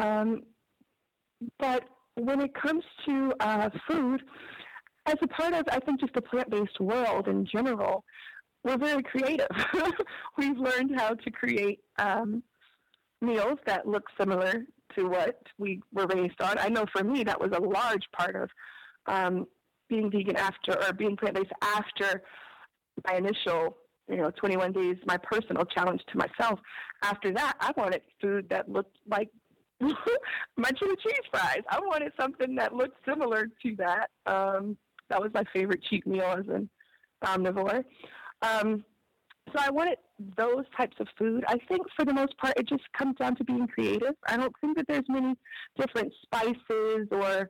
But when it comes to food, as a part of, I think, just the plant-based world in general, we're very creative. We've learned how to create meals that look similar to what we were raised on. I know for me, that was a large part of being vegan being plant-based after my initial, 21 days, my personal challenge to myself. After that, I wanted food that looked like my chili cheese fries. I wanted something that looked similar to that. That was my favorite cheat meal as an omnivore. So I wanted those types of food. I think for the most part, it just comes down to being creative. I don't think that there's many different spices or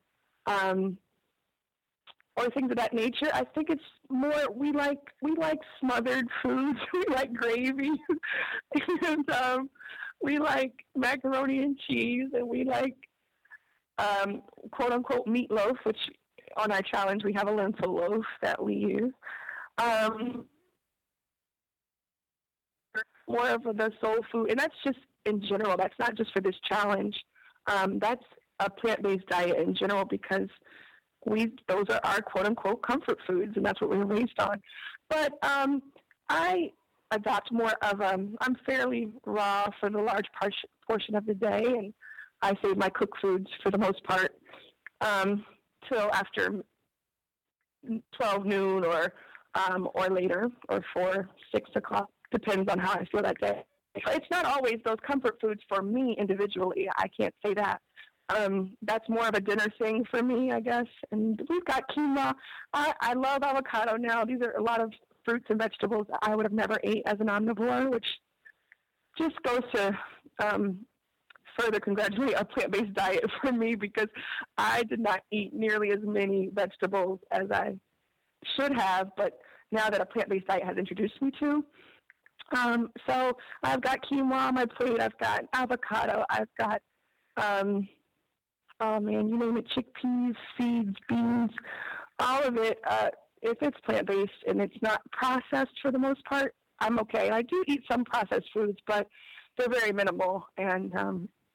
things of that nature. I think it's more we like smothered foods. We like gravy, and we like macaroni and cheese, and we like quote unquote meatloaf, which on our challenge we have a lentil loaf that we use. More of the soul food, and that's just in general. That's not just for this challenge. That's a plant-based diet in general because those are our quote-unquote comfort foods, and that's what we were raised on. But I adopt more of I'm fairly raw for the large portion of the day, and I save my cooked foods for the most part till after 12 noon or later, or 4, 6 o'clock. Depends on how I feel that day. It's not always those comfort foods for me individually. I can't say that. That's more of a dinner thing for me, I guess. And we've got quinoa. I love avocado now. These are a lot of fruits and vegetables that I would have never ate as an omnivore, which just goes to further congratulate a plant-based diet for me, because I did not eat nearly as many vegetables as I should have, but now that a plant-based diet has introduced me to. So I've got quinoa on my plate. I've got avocado. I've got, you name it, chickpeas, seeds, beans, all of it. If it's plant-based and it's not processed for the most part, I'm okay. I do eat some processed foods, but they're very minimal, and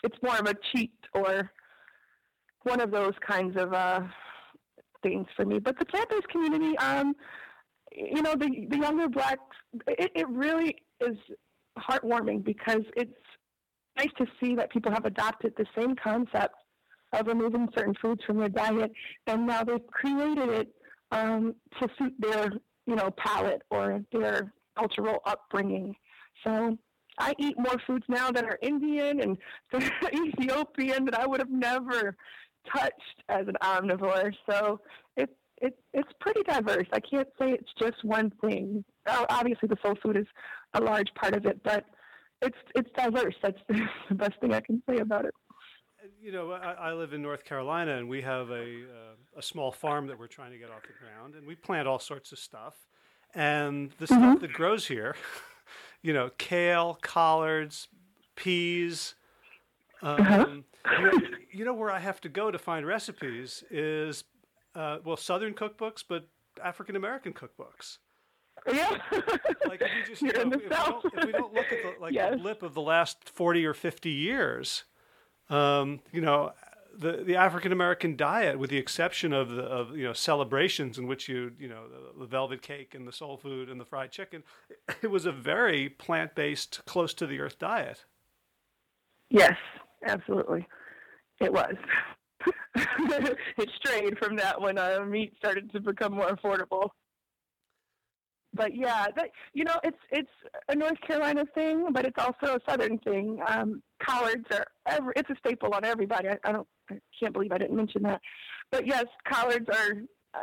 it's more of a cheat or one of those kinds of things for me. But the plant-based community, the younger Blacks, it really is heartwarming because it's nice to see that people have adopted the same concept of removing certain foods from their diet, and now they've created it to suit their, palate or their cultural upbringing. So I eat more foods now that are Indian and Ethiopian that I would have never touched as an omnivore. So it's pretty diverse. I can't say it's just one thing. Obviously, the soul food is a large part of it, but it's diverse. That's the best thing I can say about it. I live in North Carolina, and we have a small farm that we're trying to get off the ground, and we plant all sorts of stuff. And the stuff that grows here, kale, collards, peas. Where I have to go to find recipes is, Southern cookbooks, but African American cookbooks. Yeah. Like if you just, if we don't look at the blip of the last 40 or 50 years, the African American diet, with the exception of celebrations in which the velvet cake and the soul food and the fried chicken, it was a very plant-based, close to the earth diet. Yes, absolutely, it was. It strayed from that when meat started to become more affordable. But yeah, it's a North Carolina thing, but it's also a Southern thing. Collards it's a staple on everybody. I can't believe I didn't mention that. But yes, collards are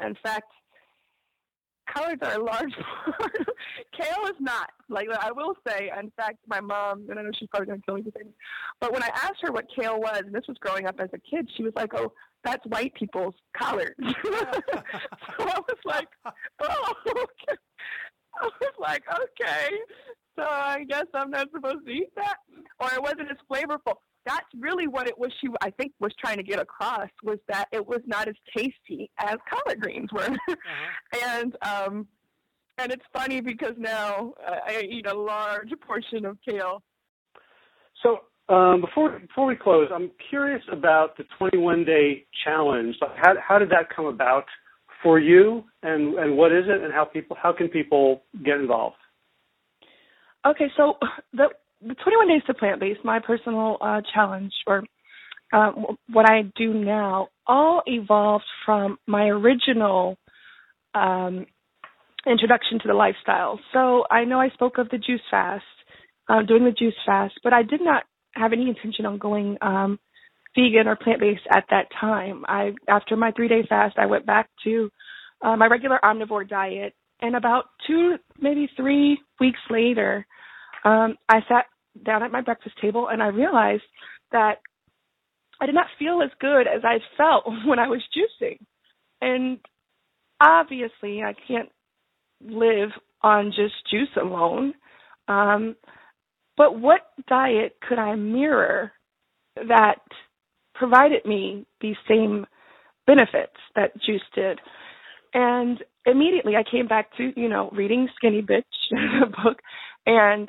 a large part. Kale is not. Like I will say, in fact, my mom, and I know she's probably going to kill me for saying this, but when I asked her what kale was, and this was growing up as a kid, she was like, "Oh, that's white people's collards." So I was like, "Oh, okay." I was like, "Okay, so I guess I'm not supposed to eat that," or it wasn't as flavorful. That's really what it was. She, I think, was trying to get across, was that it was not as tasty as collard greens were. And it's funny because now I eat a large portion of kale. So before we close, I'm curious about the 21-day challenge. Like how did that come about for you, and what is it, and how can people get involved? Okay, so the 21 Days to Plant-Based, my personal challenge, or what I do now, all evolved from my original introduction to the lifestyle. So I know I spoke of the juice fast, doing the juice fast, but I did not have any intention on going vegan or plant-based at that time. After my 3-day fast, I went back to my regular omnivore diet, and about 2, maybe 3 weeks later, I sat down at my breakfast table and I realized that I did not feel as good as I felt when I was juicing. And obviously I can't live on just juice alone. But what diet could I mirror that provided me these same benefits that juice did? And immediately I came back to, reading Skinny Bitch, the book, and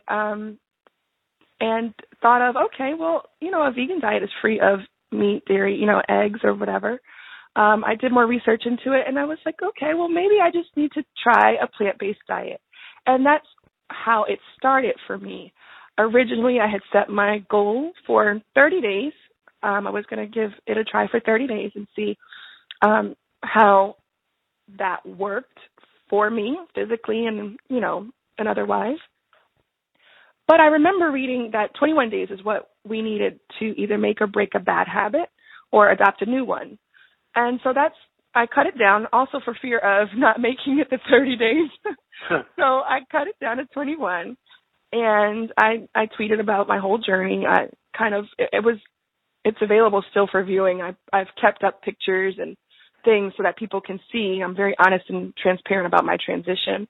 thought of, okay, well, a vegan diet is free of meat, dairy, eggs or whatever. I did more research into it, and I was like, okay, well, maybe I just need to try a plant-based diet. And that's how it started for me. Originally, I had set my goal for 30 days. I was going to give it a try for 30 days and see how that worked for me physically and, and otherwise. But I remember reading that 21 days is what we needed to either make or break a bad habit or adopt a new one. And so I cut it down also for fear of not making it the 30 days. So I cut it down to 21, and I tweeted about my whole journey. It's available still for viewing. I've kept up pictures and things so that people can see. I'm very honest and transparent about my transition.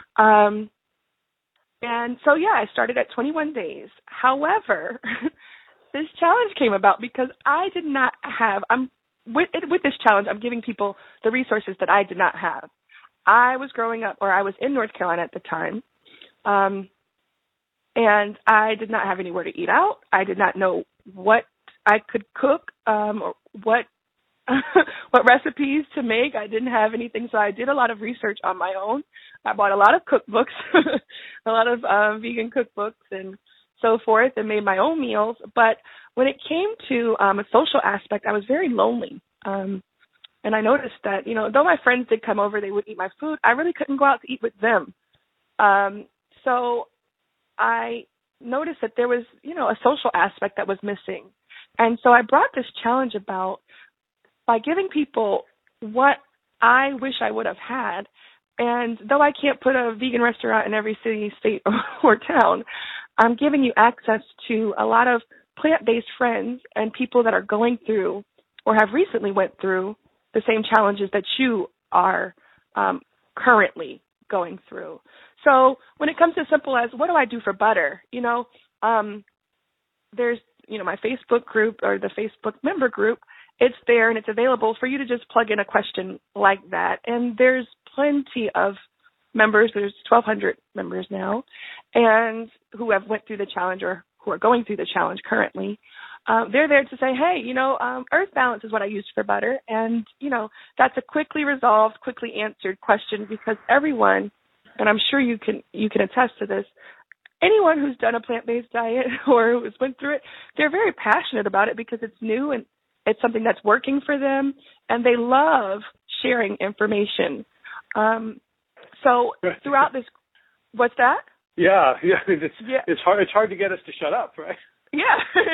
And so, I started at 21 days. However, this challenge came about because I did not have, with this challenge, I'm giving people the resources that I did not have. I was growing up, or I was in North Carolina at the time, and I did not have anywhere to eat out. I did not know what I could cook, or what what recipes to make. I didn't have anything, so I did a lot of research on my own. I bought a lot of cookbooks, a lot of vegan cookbooks and so forth, and made my own meals. But when it came to a social aspect, I was very lonely. And I noticed that, though my friends did come over, they would eat my food, I really couldn't go out to eat with them. So I noticed that there was, a social aspect that was missing. And so I brought this challenge about by giving people what I wish I would have had. And though I can't put a vegan restaurant in every city, state, or town, I'm giving you access to a lot of plant-based friends and people that are going through or have recently went through the same challenges that you are currently going through. So when it comes to simple as what do I do for butter, there's, my Facebook group or the Facebook member group. It's there and it's available for you to just plug in a question like that. And there's plenty of members. There's 1,200 members now, and who have went through the challenge or who are going through the challenge currently. They're there to say, hey, Earth Balance is what I use for butter. And, that's a quickly resolved, quickly answered question because everyone, and I'm sure you can attest to this, anyone who's done a plant-based diet or who's went through it, they're very passionate about it because it's new and it's something that's working for them, and they love sharing information. So throughout this, what's that? Yeah. It's hard to get us to shut up, right? Yeah.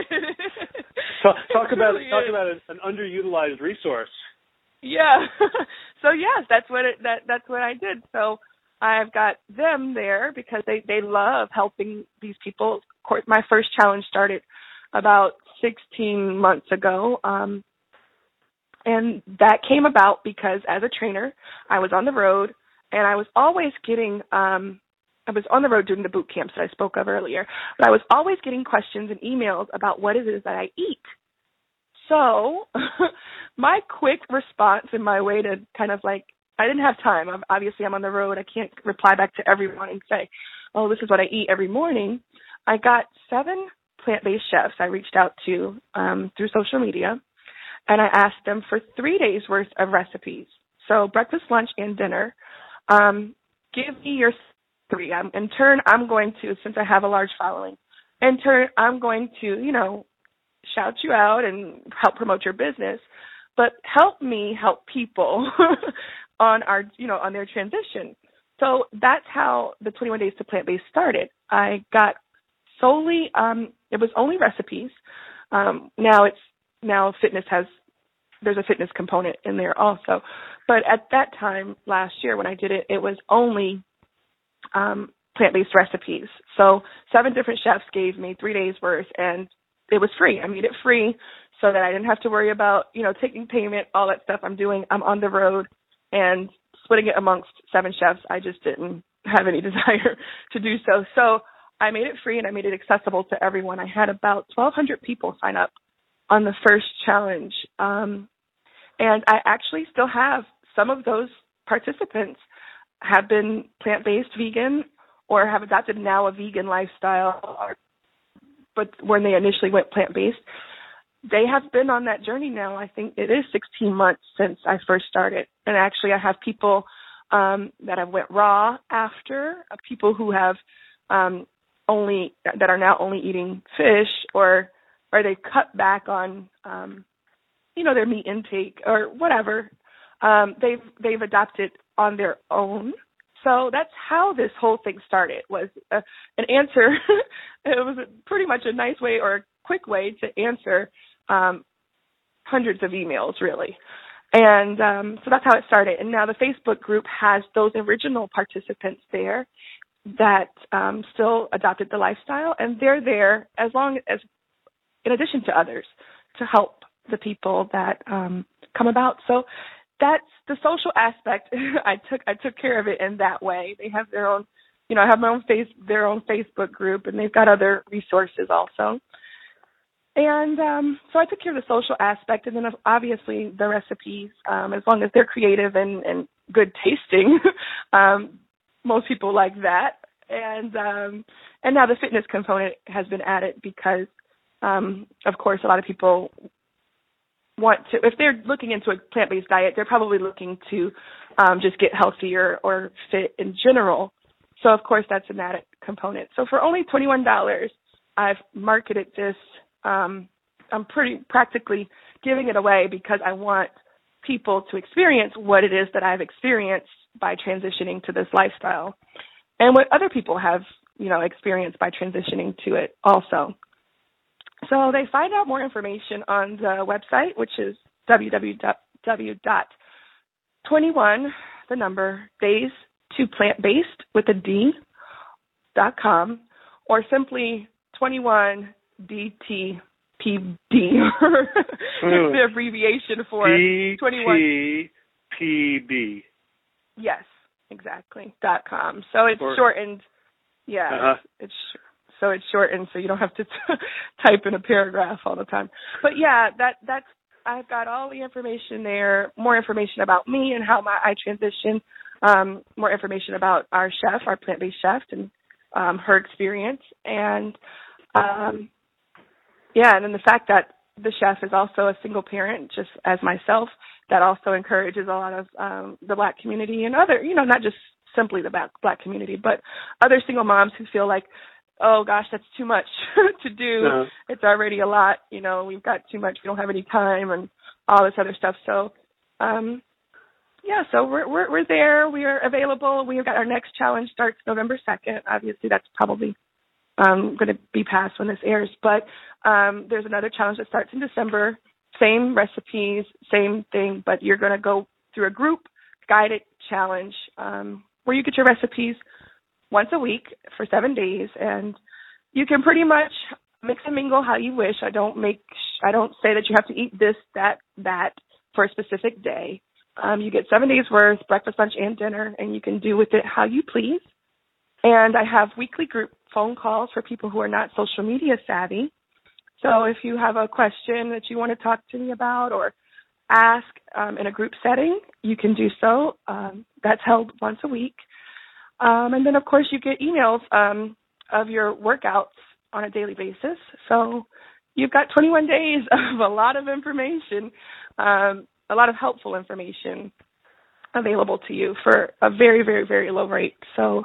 talk about an underutilized resource. Yeah. So yes, that's what I did. So I've got them there because they love helping these people. Of course, my first challenge started about 16 months ago. And that came about because as a trainer, I was on the road and I was always getting, I was on the road doing the boot camps that I spoke of earlier, but I was always getting questions and emails about what it is that I eat. So my quick response and my way to kind of I didn't have time. Obviously, I'm on the road. I can't reply back to everyone and say, oh, this is what I eat every morning. I got 7 plant-based chefs I reached out to through social media, and I asked them for 3 days worth of recipes. So breakfast, lunch, and dinner. Give me your 3. In turn, I'm going to, since I have a large following, in turn, I'm going to, shout you out and help promote your business, but help me help people on on their transition. So that's how the 21 Days to Plant-Based started. I got solely, it was only recipes. Now fitness there's a fitness component in there also. But at that time last year when I did it, it was only plant-based recipes. So 7 different chefs gave me 3 days worth, and it was free. I made it free so that I didn't have to worry about, taking payment, all that stuff I'm doing. I'm on the road and splitting it amongst 7 chefs. I just didn't have any desire to do so. So I made it free and I made it accessible to everyone. I had about 1,200 people sign up on the first challenge. And I actually still have some of those participants have been plant-based vegan or have adopted now a vegan lifestyle, but when they initially went plant-based, they have been on that journey now. I think it is 16 months since I first started. And actually I have people that have went raw after, people who have that are now only eating fish or they've cut back on, their meat intake or whatever. They've adopted on their own. So that's how this whole thing started, was an answer. It was pretty much a nice way or a quick way to answer hundreds of emails, really. And so that's how it started. And now the Facebook group has those original participants there that still adopted the lifestyle, and they're there as long as, in addition to others, to help the people that come about. So that's the social aspect. I took care of it in that way. They have their own, I have their own Facebook group, and they've got other resources also. And so I took care of the social aspect, and then obviously the recipes, as long as they're creative and good tasting. Most people like that. And now the fitness component has been added because Of course, a lot of people want to, if they're looking into a plant-based diet, they're probably looking to just get healthier or fit in general. So, of course, that's an added component. So for only $21, I've marketed this. I'm pretty practically giving it away because I want people to experience what it is that I've experienced by transitioning to this lifestyle and what other people have, experienced by transitioning to it also. So they find out more information on the website, which is www.21, the number, days to plant-based with a D.com, or simply 21DTPD, the abbreviation for 21. DTPB. Yes, exactly, .com. So it's shortened. Yeah, it's shortened, so you don't have to type in a paragraph all the time. But yeah, that's I've got all the information there, more information about me and how I transition, more information about our chef, our plant-based chef, and her experience. And, and then the fact that the chef is also a single parent, just as myself, that also encourages a lot of the Black community and other, not just simply the Black community, but other single moms who feel like, oh, gosh, that's too much to do. No. It's already a lot. We've got too much. We don't have any time and all this other stuff. So, so we're there. We are available. We've got our next challenge starts November 2nd. Obviously, that's probably going to be past when this airs. But there's another challenge that starts in December. Same recipes, same thing, but you're going to go through a group guided challenge where you get your recipes once a week for 7 days, and you can pretty much mix and mingle how you wish. I don't say that you have to eat this, that for a specific day. You get 7 days worth, breakfast, lunch, and dinner, and you can do with it how you please. And I have weekly group phone calls for people who are not social media savvy. So if you have a question that you want to talk to me about or ask in a group setting, you can do so. That's held once a week. And then, of course, you get emails of your workouts on a daily basis. So you've got 21 days of a lot of information, a lot of helpful information available to you for a very, very, very low rate. So,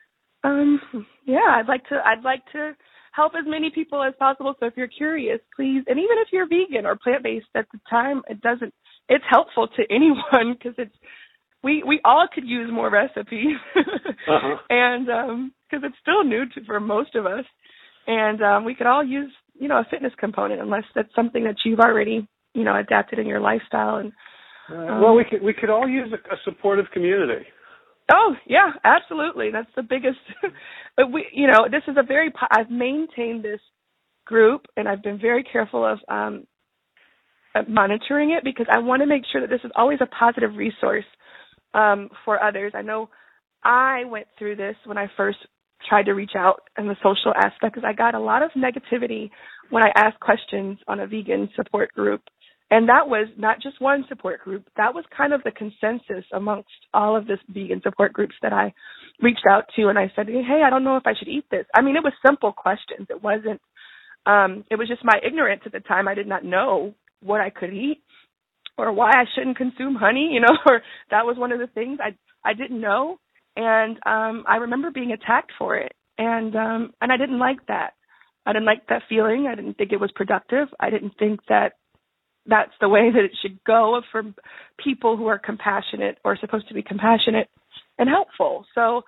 I'd like to help as many people as possible. So if you're curious, please, and even if you're vegan or plant-based at the time, it's helpful to anyone because we all could use more recipes, and because it's still new for most of us, and we could all use a fitness component unless that's something that you've already adapted in your lifestyle. And we could all use a supportive community. Oh yeah, absolutely. That's the biggest. But this is I've maintained this group, and I've been very careful of monitoring it because I want to make sure that this is always a positive resource for others. I know I went through this when I first tried to reach out in the social aspect because I got a lot of negativity when I asked questions on a vegan support group. And that was not just one support group. That was kind of the consensus amongst all of this vegan support groups that I reached out to. And I said, hey, I don't know if I should eat this. I mean, it was simple questions. It wasn't, it was just my ignorance at the time. I did not know what I could eat or why I shouldn't consume honey, or that was one of the things I didn't know. And I remember being attacked for it. And I didn't like that. I didn't like that feeling. I didn't think it was productive. I didn't think that that's the way that it should go for people who are compassionate or supposed to be compassionate and helpful. So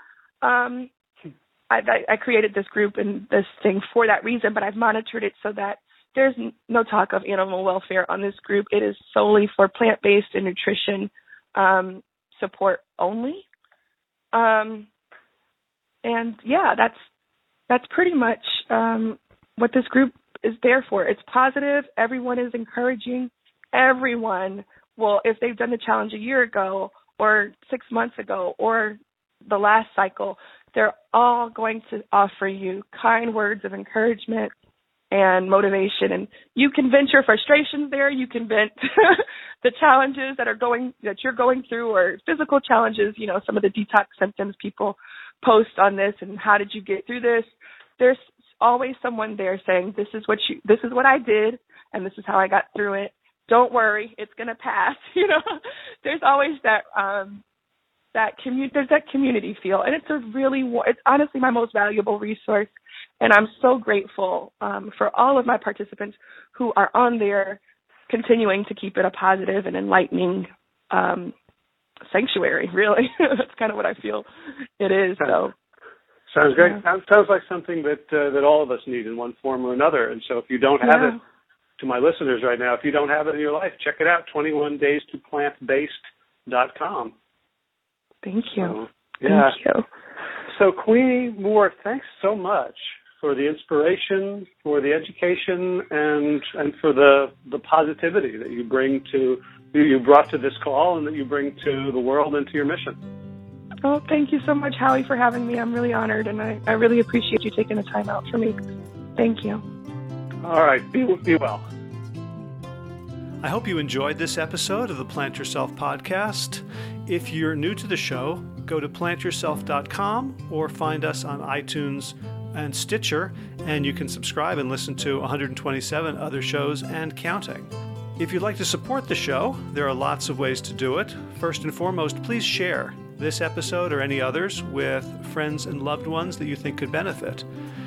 I created this group and this thing for that reason, but I've monitored it so that there's no talk of animal welfare on this group. It is solely for plant-based and nutrition support only. And yeah, that's pretty much what this group is there for. It's positive. Everyone is encouraging. Everyone will, if they've done the challenge a year ago or 6 months ago or the last cycle, they're all going to offer you kind words of encouragement and motivation. And you can vent your frustrations there. You can vent the challenges that you're going through, or physical challenges, some of the detox symptoms people post on this and how did you get through this. There's always someone there saying, this is what I did, and this is how I got through it. Don't worry, it's going to pass. There's always that there's that community feel, and it's honestly my most valuable resource. And I'm so grateful for all of my participants who are on there continuing to keep it a positive and enlightening sanctuary, really. That's kind of what I feel it is. So, sounds great. Yeah. Sounds like something that all of us need in one form or another. And so if you don't have it, to my listeners right now, if you don't have it in your life, check it out, 21daystoplantbased.com. Thank you. Thank you. So Queenie Moore, thanks so much for the inspiration, for the education, and for the positivity that you brought to this call and that you bring to the world and to your mission. Oh, thank you so much, Howie, for having me. I'm really honored, and I really appreciate you taking the time out for me. Thank you. All right. Be well. I hope you enjoyed this episode of the Plant Yourself podcast. If you're new to the show, go to plantyourself.com or find us on iTunes and Stitcher, and you can subscribe and listen to 127 other shows and counting. If you'd like to support the show, there are lots of ways to do it. First and foremost, please share this episode or any others with friends and loved ones that you think could benefit.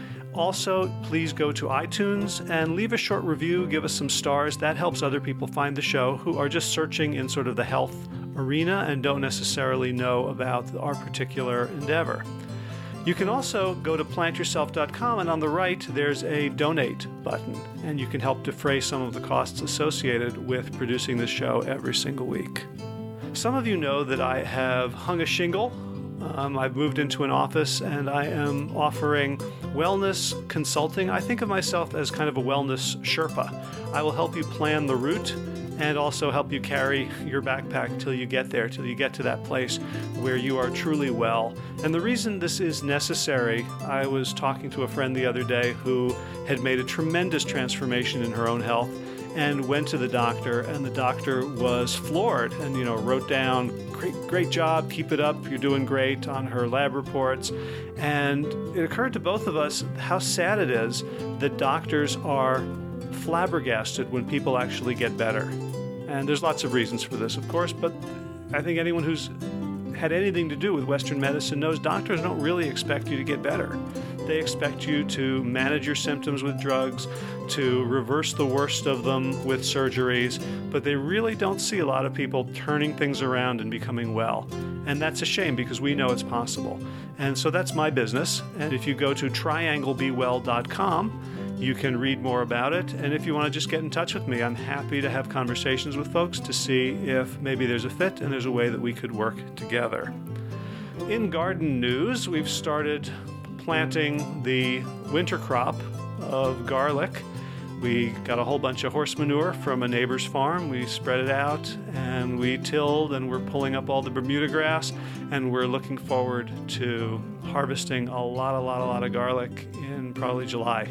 Also, please go to iTunes and leave a short review, give us some stars. That helps other people find the show who are just searching in sort of the health arena and don't necessarily know about our particular endeavor. You can also go to plantyourself.com, and on the right there's a donate button, and you can help defray some of the costs associated with producing this show every single week. Some of you know that I have hung a shingle. I've moved into an office, and I am offering wellness consulting. I think of myself as kind of a wellness Sherpa. I will help you plan the route and also help you carry your backpack till you get there, till you get to that place where you are truly well. And the reason this is necessary, I was talking to a friend the other day who had made a tremendous transformation in her own health and went to the doctor, and the doctor was floored and, wrote down, great job, keep it up, you're doing great, on her lab reports. And it occurred to both of us how sad it is that doctors are flabbergasted when people actually get better. And there's lots of reasons for this, of course, but I think anyone who's had anything to do with Western medicine knows doctors don't really expect you to get better. They expect you to manage your symptoms with drugs, to reverse the worst of them with surgeries, but they really don't see a lot of people turning things around and becoming well. And that's a shame because we know it's possible. And so that's my business. And if you go to trianglebewell.com, you can read more about it. And if you want to just get in touch with me, I'm happy to have conversations with folks to see if maybe there's a fit and there's a way that we could work together. In garden news, we've started planting the winter crop of garlic. We got a whole bunch of horse manure from a neighbor's farm. We spread it out and we tilled, and we're pulling up all the Bermuda grass, and we're looking forward to harvesting a lot of garlic in probably July.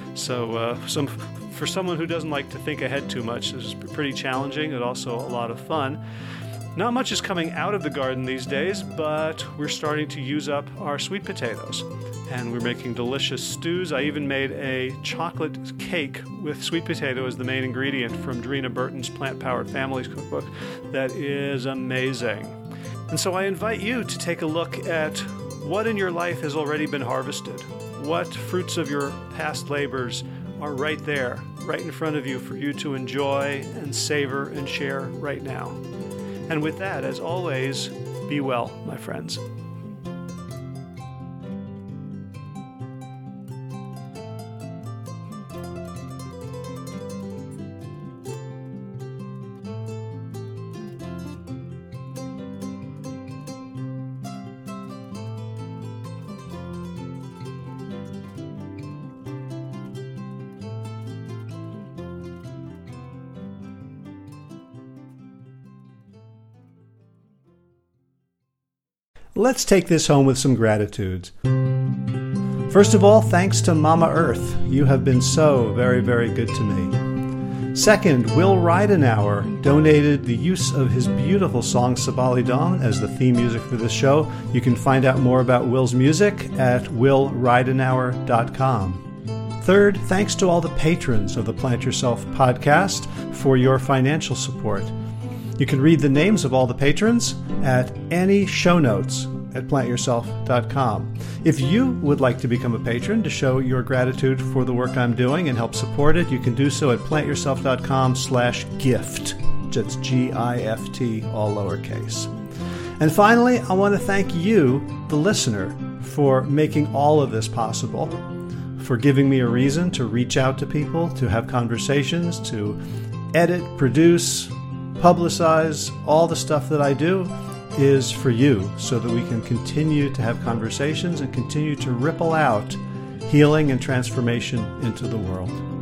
So for someone who doesn't like to think ahead too much, this is pretty challenging and also a lot of fun. Not much is coming out of the garden these days, but we're starting to use up our sweet potatoes, and we're making delicious stews. I even made a chocolate cake with sweet potato as the main ingredient from Drina Burton's Plant-Powered Families cookbook that is amazing. And so I invite you to take a look at what in your life has already been harvested. What fruits of your past labors are right there, right in front of you for you to enjoy and savor and share right now. And with that, as always, be well, my friends. Let's take this home with some gratitudes. First of all, thanks to Mama Earth. You have been so very, very good to me. Second, Will Ridenauer donated the use of his beautiful song Sabali Dong as the theme music for this show. You can find out more about Will's music at willridenauer.com. Third, thanks to all the patrons of the Plant Yourself podcast for your financial support. You can read the names of all the patrons at any show notes at plantyourself.com. If you would like to become a patron to show your gratitude for the work I'm doing and help support it, you can do so at plantyourself.com/gift. That's GIFT, all lowercase. And finally, I want to thank you, the listener, for making all of this possible, for giving me a reason to reach out to people, to have conversations, to edit, produce, publicize. All the stuff that I do is for you, so that we can continue to have conversations and continue to ripple out healing and transformation into the world.